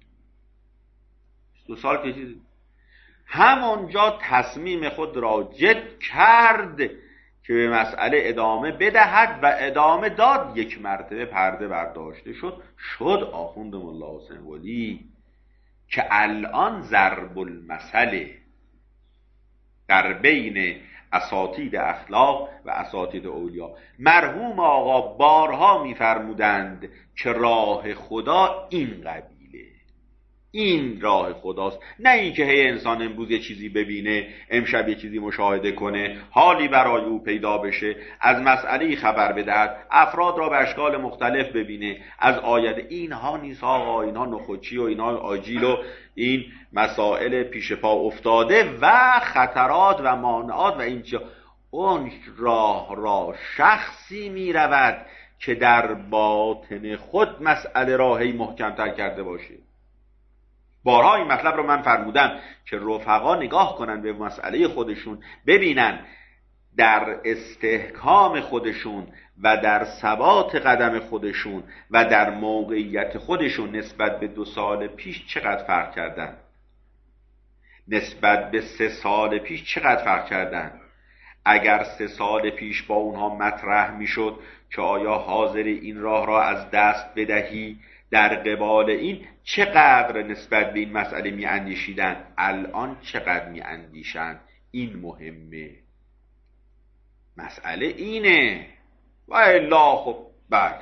22 سال کشیدی. همونجا تصمیم خود را جد کرد که به مسئله ادامه بدهد و ادامه داد. یک مرتبه پرده برداشته شد آخوند ملا حسین ولی که الان ضرب المثل در بین اساتید اخلاق و اساتید اولیا. مرحوم آقا بارها میفرمودند که راه خدا این قبیله، این راه خداست، نه اینکه هی انسان امروز یه چیزی ببینه، امشب یه چیزی مشاهده کنه، حالی برای او پیدا بشه، از مسئله خبر بدهد، افراد را به اشکال مختلف ببینه، از آینده. اینها نیست آقا، اینها نخودچی و اینها آجیل و این مسائل پیش پا افتاده و خطرات و مانعات و این چیزا. اون راه را شخصی می رود که در باطن خود مسئله راهی محکمتر کرده باشه. بارها این مطلب رو من فرمودم که رفقا نگاه کنن به مسئله خودشون، ببینن در استحکام خودشون و در ثبات قدم خودشون و در موقعیت خودشون نسبت به 2 سال پیش چقدر فرق کردن، نسبت به 3 سال پیش چقدر فرق کردن. اگر 3 سال پیش با اونها مطرح میشد که آیا حاضر این راه را از دست بدهی، در قبال این چقدر نسبت به این مسئله می اندیشیدن، الان چقدر می اندیشن. این مهمه، مسئله اینه. و الا خب بله،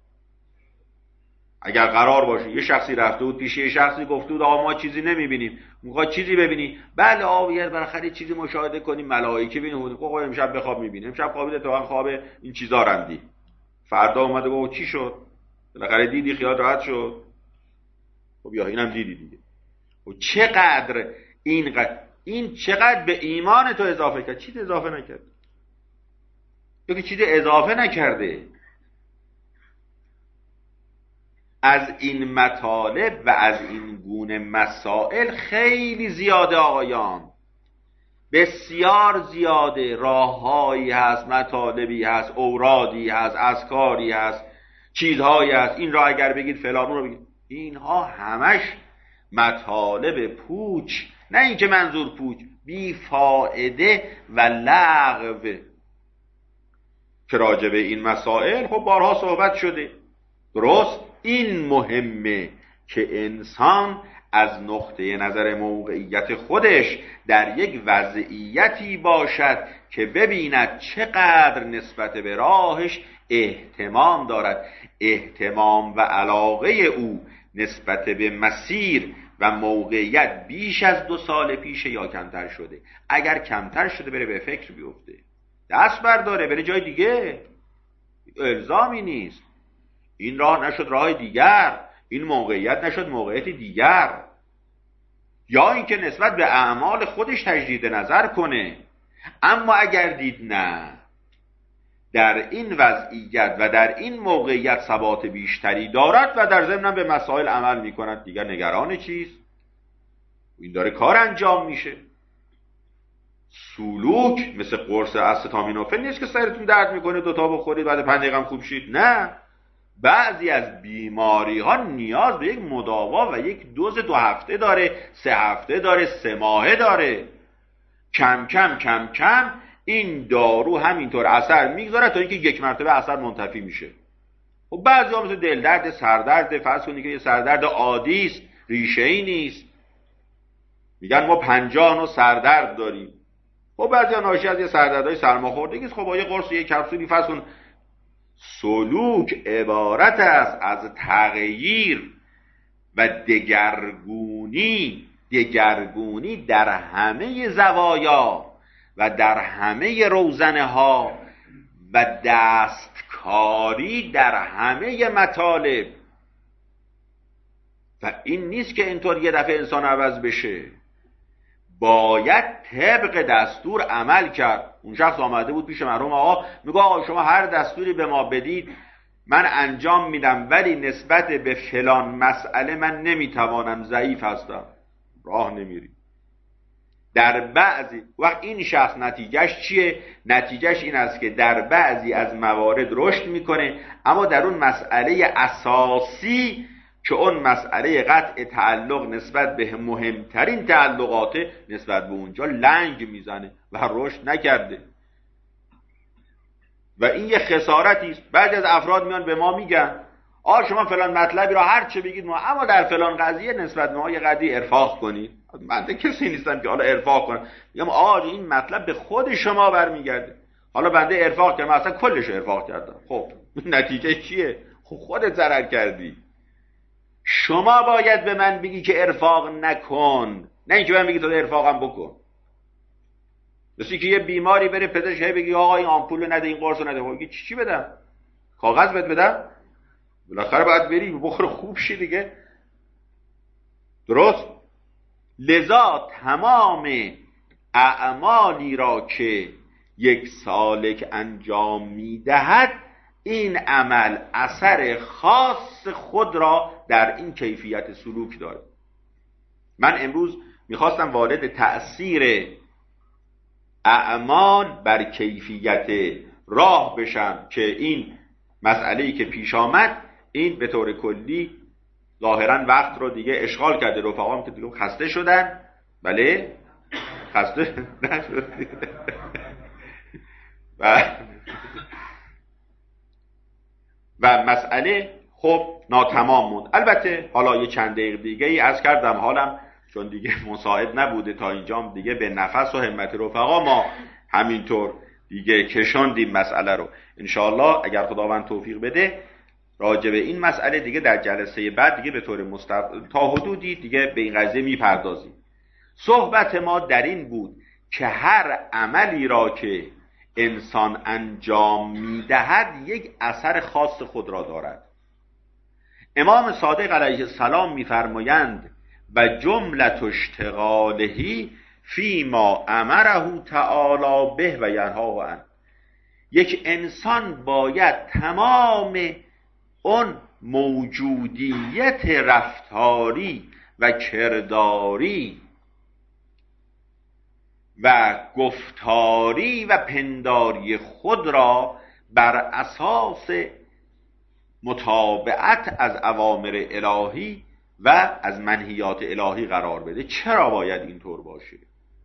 اگر قرار باشه یه شخصی رفته بود پیش یه شخصی گفته بود آقا ما چیزی نمیبینیم، میخواد چیزی ببینی، بله آقا بالاخره چیزی مشاهده کنیم، ملائکه ببینیم، آقا امشب بخواب میبینیم، امشب خوابیده تو خواب این چیزا رندی، فردا اومده گفت چی شد، بالاخره دیدی خیال راحت شد. خب یا اینم دیدی دیگه. و چقدر این چقدر به ایمان تو اضافه کرد، چیز اضافه نکرد، یا که چیز اضافه نکرده. از این مطالب و از این گونه مسائل خیلی زیاده آقایان، بسیار زیاده. راههایی هست، مطالبی هست، اورادی هست، اذکاری هست، چیزهایی هست. این را اگر بگید فلان رو بگید، اینها همش مطالب پوچ، نه اینکه منظور پوچ، بی فایده و لغو که راجع به این مسائل خب بارها صحبت شده. درست، این مهمه که انسان از نقطه نظر موقعیت خودش در یک وضعیتی باشد که ببیند چقدر نسبت به راهش اهتمام دارد. اهتمام و علاقه او نسبت به مسیر و موقعیت بیش از 2 سال پیشه یا کمتر شده. اگر کمتر شده بره به فکر بیفته، دست برداره بره جای دیگه، الزامی نیست. این راه نشد راه دیگر، این موقعیت نشد موقعیت دیگر، یا اینکه نسبت به اعمال خودش تجدید نظر کنه. اما اگر دید نه، در این وضعیت و در این موقعیت ثبات بیشتری دارد و در ضمن به مسائل عمل میکند، دیگر نگران چیست؟ این داره کار انجام میشه. سلوک مثل قرص استامینوفن نیست که سرتون درد میکنه 2 تا بخورید بعد 5 دقیقه خوب شید. نه، بعضی از بیماری ها نیاز به یک مداوا و یک دوز 2 هفته داره، 3 هفته داره، 3 ماهه داره. کم کم کم کم این دارو همینطور اثر میگذاره تا اینکه 1 مرتبه اثر منتفی میشه. و بعضی ها مثل دل درد، سردرد، فرض کنید که یه سردرد عادی است، ریشه ای نیست، میگن ما 50 نوع سردرد داریم. و بعضی ها ناشی از یه سردردهای سرماخوردگی است. خب با یه قرص و یه کپسولی فرض کن. سلوک عبارت است از تغییر و دگرگونی در همه زوایا و در همه روزنه ها و دستکاری در همه مطالب. و این نیست که اینطور یه دفعه انسان عوض بشه، باید طبق دستور عمل کرد. اون شخص آمده بود پیش مرحوم آقا، میگه آقا شما هر دستوری به ما بدید من انجام میدم، ولی نسبت به فلان مسئله من نمیتوانم، ضعیف هستم، راه نمیری. در بعضی وقت این شخص نتیجهش چیه؟ نتیجهش این است که در بعضی از موارد رشد میکنه، اما در اون مسئله اساسی که اون مسئله قطع تعلق نسبت به مهمترین تعلقات نسبت به اونجا لنگ میزنه و رشد نکرده. و این یه خسارتی است. بعضی از افراد میان به ما میگن شما فلان مطلبی را هر چه بگید ما، اما در فلان قضیه نسبت به ما یه قضیه ارفاق کنید. من کسی نیستم که حالا ارفاق کنم، میگم این مطلب به خود شما برمیگرده. حالا بنده ارفاق کردم، اصلا کلش ارفاق کردم، خب نتیجه چیه؟ خب خودت ضرر کردی. شما باید به من بگی که ارفاق نکن، نه اینکه من بگی تو ارفاقم بکن. مثل که یه بیماری بره پزشک بگی آقا این آمپول نده، این قرص نده، بگی چی بدم؟ کاغذ بهت بدم؟ بالاخره باید بری بخور خوب شی دیگه. درست؟ لذا تمام اعمالی را که یک سالک انجام میدهد، این عمل اثر خاص خود را در این کیفیت سلوک داره. من امروز میخواستم وارد تأثیر اعمال بر کیفیت راه بشم که این مسئله‌ای که پیش آمد این به طور کلی ظاهرا وقت رو دیگه اشغال کرده. رفقام که دیگه خسته شدن. بله خسته نشد و مسئله خب ناتمام موند. البته حالا یه چند دقیقه دیگه ای عرض کردم حالم چون دیگه مساعد نبوده تا اینجام دیگه به نفس و همت رفقا ما همینطور دیگه کشاندیم مسئله رو. انشاءالله اگر خداوند توفیق بده راجع به این مسئله دیگه در جلسه بعد دیگه به طور تا حدودی دیگه به این قضیه میپردازیم. صحبت ما در این بود که هر عملی را که انسان انجام میدهد یک اثر خاص خود را دارد. امام صادق علیه السلام میفرمایند و جملة اشتغاله فیما امره تعالی به و ینهاه عنه. یک انسان باید تمام اون موجودیت رفتاری و کرداری و گفتاری و پنداری خود را بر اساس متابعت از اوامر الهی و از منهیات الهی قرار بده. چرا باید اینطور باشه؟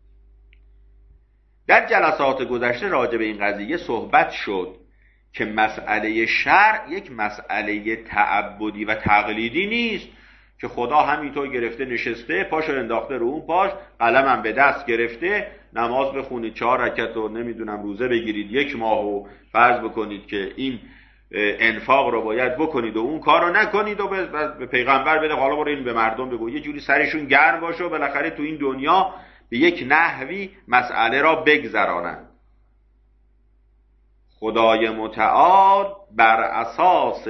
در جلسات گذشته راجع به این قضیه صحبت شد که مسئله شرع یک مسئله تعبدی و تقلیدی نیست که خدا همینطور گرفته نشسته پاشو انداخته رو اون پاش، قلمم به دست گرفته نماز بخونید 4 رکعت و نمیدونم روزه بگیرید 1 ماه و فرض بکنید که این انفاق رو باید بکنید و اون کار رو نکنید و به پیغمبر بده حالا برو این به مردم بگو. یه جوری سرشون گرم باشه و بالاخره تو این دنیا به یک نحوی مسئله را بگذرانند. خدای متعال بر اساس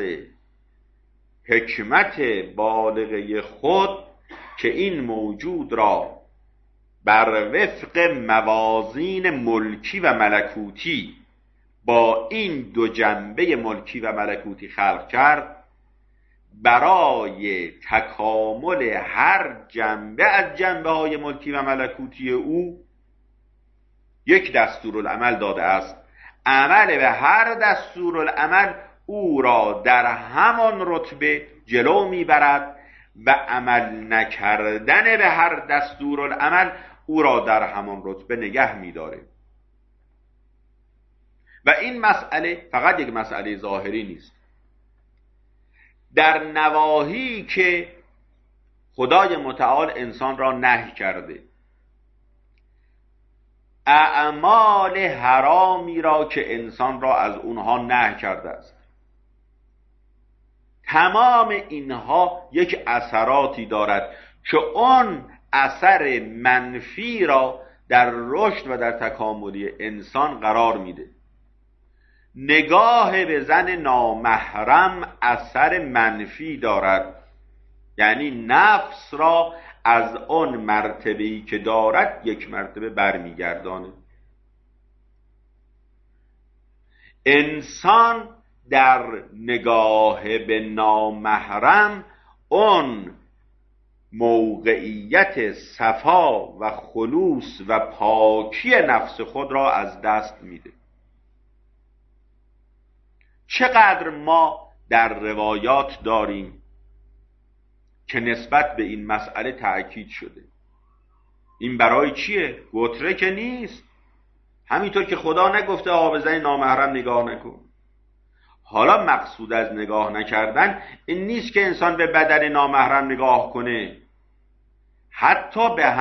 حکمت بالغه خود که این موجود را بر وفق موازین ملکی و ملکوتی با این دو جنبه ملکی و ملکوتی خلق کرد، برای تکامل هر جنبه از جنبه های ملکی و ملکوتی او یک دستورالعمل داده است. عمل به هر دستورالعمل او را در همان رتبه جلو میبرد و عمل نکردن به هر دستورالعمل او را در همان رتبه نگه میداره. و این مسئله فقط یک مسئله ظاهری نیست. در نواحی که خدای متعال انسان را نهی کرده، اعمال حرامی را که انسان را از اونها نهی کرده است، تمام اینها یک اثراتی دارد که اون اثر منفی را در رشد و در تکاملی انسان قرار میده. نگاه به زن نامحرم اثر منفی دارد، یعنی نفس را از اون مرتبه‌ای که دارد یک مرتبه برمیگردانه. انسان در نگاه به نامحرم اون موقعیت صفا و خلوص و پاکی نفس خود را از دست میده. چقدر ما در روایات داریم که نسبت به این مسئله تأکید شده. این برای چیه؟ گتره که نیست. همینطور که خدا نگفته به زن نامحرم نگاه نکن. حالا مقصود از نگاه نکردن این نیست که انسان به بدن نامحرم نگاه کنه. حتی به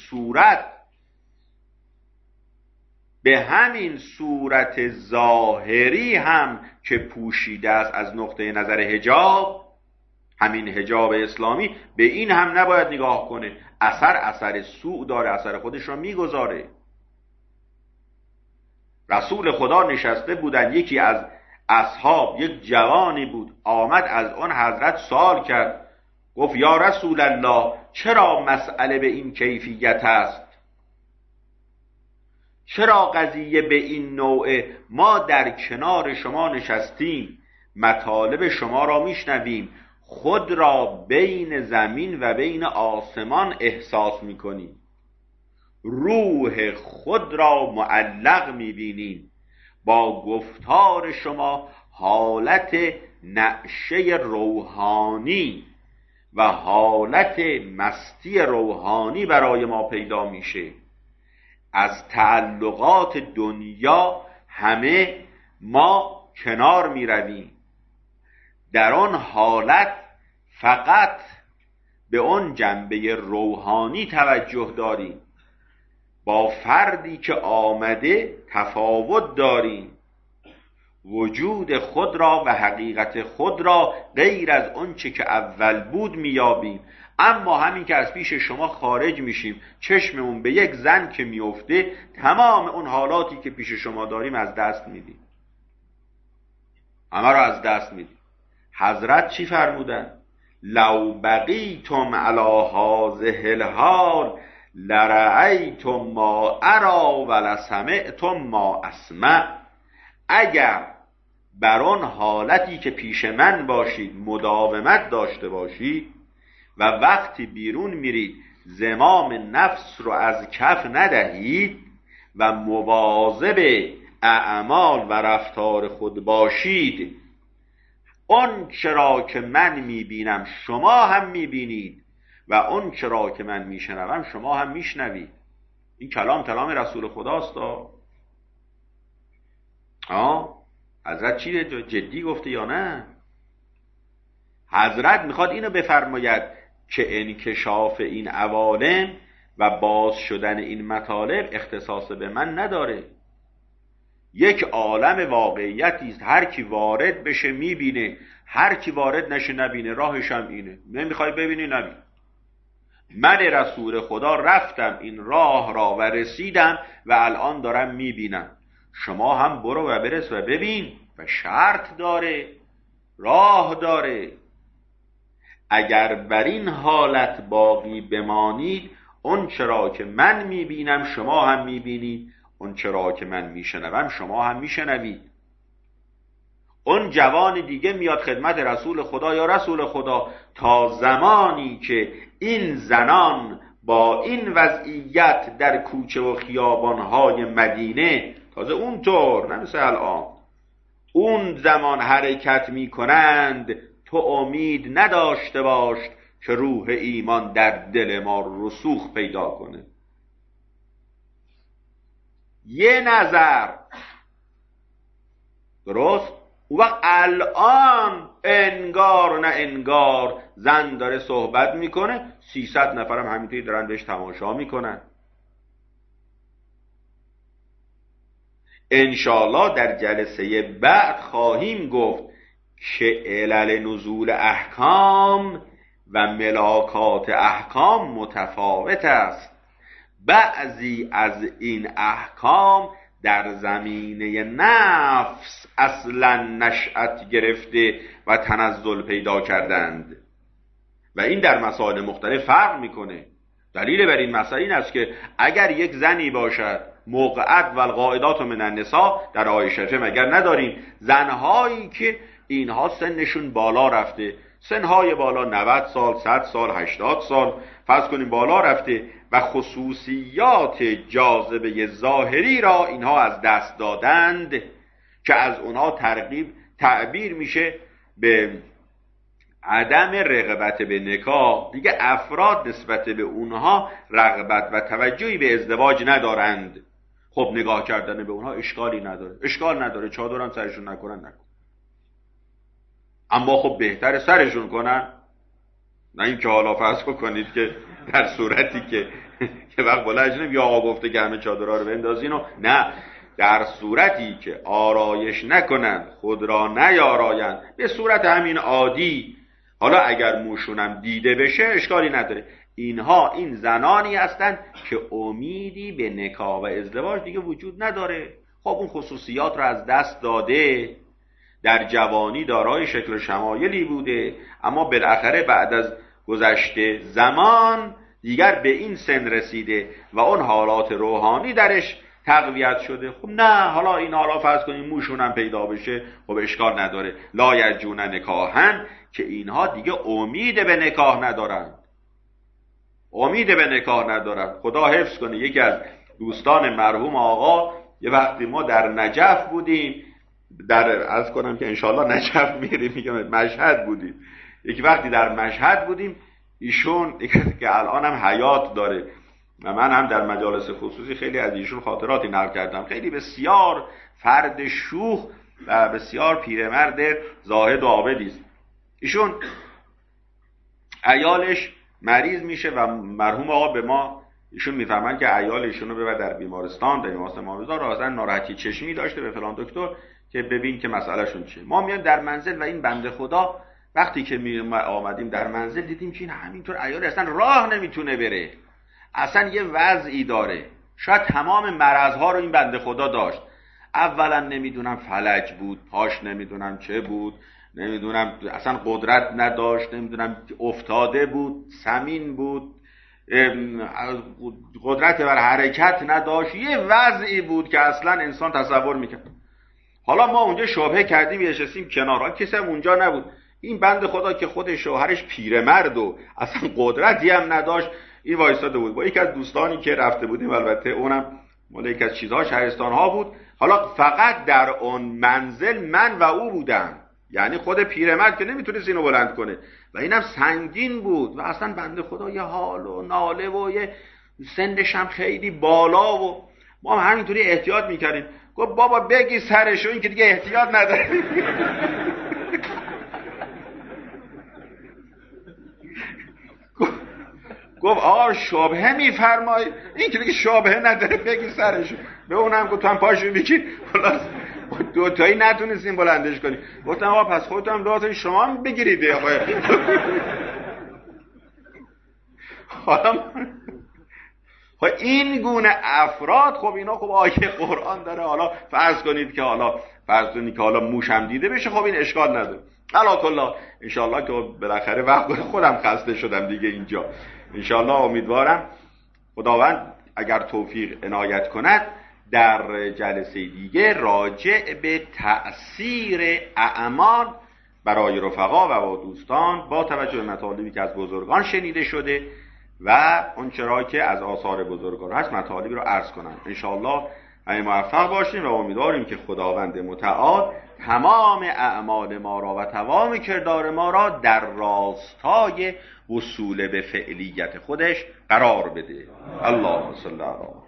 همین صورت ظاهری هم که پوشیده است از نقطه نظر حجاب، همین حجاب اسلامی به این هم نباید نگاه کنه، اثر سوء داره، اثر خودش رو میگذاره. رسول خدا نشسته بودن، یکی از اصحاب یک جوانی بود، آمد از اون حضرت سوال کرد، گفت یا رسول الله چرا مسئله به این کیفیت است؟ چرا قضیه به این نوعه؟ ما در کنار شما نشستیم، مطالب شما را میشنویم، خود را بین زمین و بین آسمان احساس میکنیم، روح خود را معلق میبینیم، با گفتار شما حالت نعشه روحانی و حالت مستی روحانی برای ما پیدا میشه. از تعلقات دنیا همه ما کنار می رویم، در آن حالت فقط به آن جنبه روحانی توجه داریم، با فردی که آمده تفاوت داریم، وجود خود را و حقیقت خود را غیر از آنچه که اول بود میابیم. اما همین که از پیش شما خارج میشیم، چشممون به یک زن که میفته، تمام اون حالاتی که پیش شما داریم از دست میدیم، همه را از دست میدیم. حضرت چی فرمودن؟ لو بقیتم علی هذه الحال لرأیتم ما ارا ولسمعتم ما اسمع. اگر بر آن حالتی که پیش من باشید مداومت داشته باشید و وقتی بیرون میرید زمام نفس رو از کف ندهید و مواظب اعمال و رفتار خود باشید، اون چرا که من میبینم شما هم میبینید و اون چرا که من میشنوم شما هم میشنوید. این کلام رسول خداست. حضرت چی جدی گفته یا نه؟ حضرت میخواد اینو بفرماید که انکشاف این عوالم و باز شدن این مطالب اختصاص به من نداره، یک عالم واقعیتی است، هر کی وارد بشه میبینه، هر کی وارد نشه نبینه، راهش هم اینه. نمیخوای ببینی نبین. من رسول خدا رفتم این راه را و رسیدم و الان دارم میبینم، شما هم برو و برس و ببین. و شرط داره، راه داره. اگر بر این حالت باقی بمانید، اون چرا که من میبینم شما هم میبینید، اون چرا که من میشنوم شما هم میشنوید. اون جوان دیگه میاد خدمت رسول خدا، یا رسول خدا تا زمانی که این زنان با این وضعیت در کوچه و خیابانهای مدینه، تازه اونطور نه مثل الان، اون زمان حرکت میکنند، تو امید نداشته باش که روح ایمان در دل ما رسوخ پیدا کنه. یه نظر درست. اون وقت الان انگار نه انگار زن داره صحبت میکنه، 300 نفرم همینطوری دارن بهش تماشا میکنن. انشاءالله در جلسه بعد خواهیم گفت که علل نزول احکام و ملاکات احکام متفاوت است. بعضی از این احکام در زمینه نفس اصلا نشأت گرفته و تنزل پیدا کردند و این در مسائل مختلف فرق میکنه. دلیل بر این مسئله این است که اگر یک زنی باشد موقعت و القاعدات من النساء در آیه شریفه مگر نداریم زنهایی که اینها سنشون بالا رفته، سنهای بالا 90 سال 100 سال 80 سال فرض کنیم بالا رفته و خصوصیات جاذبه ظاهری را اینها از دست دادند که از اونها تعبیر میشه به عدم رغبت به نکاح. دیگه افراد نسبت به اونها رغبت و توجهی به ازدواج ندارند. خب نگاه کردن به اونها اشکال نداره، چادران سرشون نکنن. اما خب بهتره سرشون کنن، نه این که حالا فرض کنید که در صورتی که وقت بلند یا آقا گفته که همه چادرها رو بندازین و نه، در صورتی که آرایش نکنند، خود را نیارایند، به صورت همین عادی حالا اگر موشونم دیده بشه اشکالی نداره. اینها این زنانی هستند که امیدی به نکاح و ازدواج دیگه وجود نداره. خب اون خصوصیات رو از دست داده، در جوانی دارای شکل و شمایلی بوده، اما بالاخره بعد از گذشته زمان دیگر به این سن رسیده و اون حالات روحانی درش تقویت شده. خب نه، حالا این حالا فرض کنیم موشون هم پیدا بشه، خب اشکال نداره. لا یرجون نکاحن، که اینها دیگه امید به نکاح ندارن، امید به نکاح ندارن. خدا حفظ کنه. یکی از دوستان مرحوم آقا، یه وقتی ما در نجف بودیم، عرض کنم که انشالله نجف میریم، میگم مشهد بودیم، یک وقتی در مشهد بودیم، ایشون که الان هم حیات داره و من هم در مجالس خصوصی خیلی از ایشون خاطراتی نقل کردم، خیلی بسیار فرد شوخ و بسیار پیرمرد زاهد و عابدی است. ایشون عیالش مریض میشه و مرحوم آقا به ما ایشون میفهمن که عیال ایشونو ببر در بیمارستان، در بیمارستان مامیزا، رازن ناراحتی چشمی داشته به فلان دکتر که ببین که مسئلهشون چیه. ما میان در منزل و این بنده خدا وقتی که آمدیم در منزل دیدیم که این همینطور عیال اصلا راه نمیتونه بره، اصلا یه وضعی داره، شاید تمام مرضها رو این بنده خدا داشت. اولا نمیدونم فلج بود، پاش نمیدونم چه بود، نمیدونم اصلا قدرت نداشت، نمیدونم افتاده بود، سمین بود، قدرت بر حرکت نداشت، یه وضعی بود که اصلا انسان تصور میکرد. حالا ما اونجا شبهه کردیم، نشستیم کنار، کسی هم اونجا نبود. این بنده خدا که خود شوهرش پیرمرد و اصلا قدرتی هم نداشت، این وایساده بود با یکی از دوستانی که رفته بودیم، البته اونم مال یک از چیزها شهرستان ها بود. حالا فقط در اون منزل من و او بودم، یعنی خود پیرمرد که نمیتونست اینو بلند کنه و اینم سنگین بود و اصلا بنده خدا یه حال و ناله و یه سنش هم خیلی بالا و ما هم همینطوری احتیاط میکردیم. گفت بابا بگی سرشو، این که دیگه احتیاط نداره. گفت آقا شبهه میفرمایی، این که دیگه شبهه نداره بگی سرشو. به اونم گفت تو هم پاشو بگی. خلاص دوتایی نتونستیم بلندش کنیم. گفتم آقا پس خودتون راهتون شما بگیرید. حالا این گونه افراد، خب اینا خب آیه قرآن داره. حالا فرض کنید که حالا موش هم دیده بشه، خب این اشکال نداره. علاکلا انشاءالله که بالاخره وقت خودم خسته شدم دیگه اینجا. انشاءالله امیدوارم خداوند اگر توفیق عنایت کند در جلسه دیگه راجع به تأثیر اعمال برای رفقا و با دوستان با توجه به مطالبی که از بزرگان شنیده شده و اون چرا که از آثار بزرگان هست مطالبی رو عرض کنم. انشاءالله همه موفق باشیم و امیدواریم که خداوند متعال تمام اعمال ما را و تمام کردار ما را در راستای وصول به فعلیت خودش قرار بده. اللهم صل علی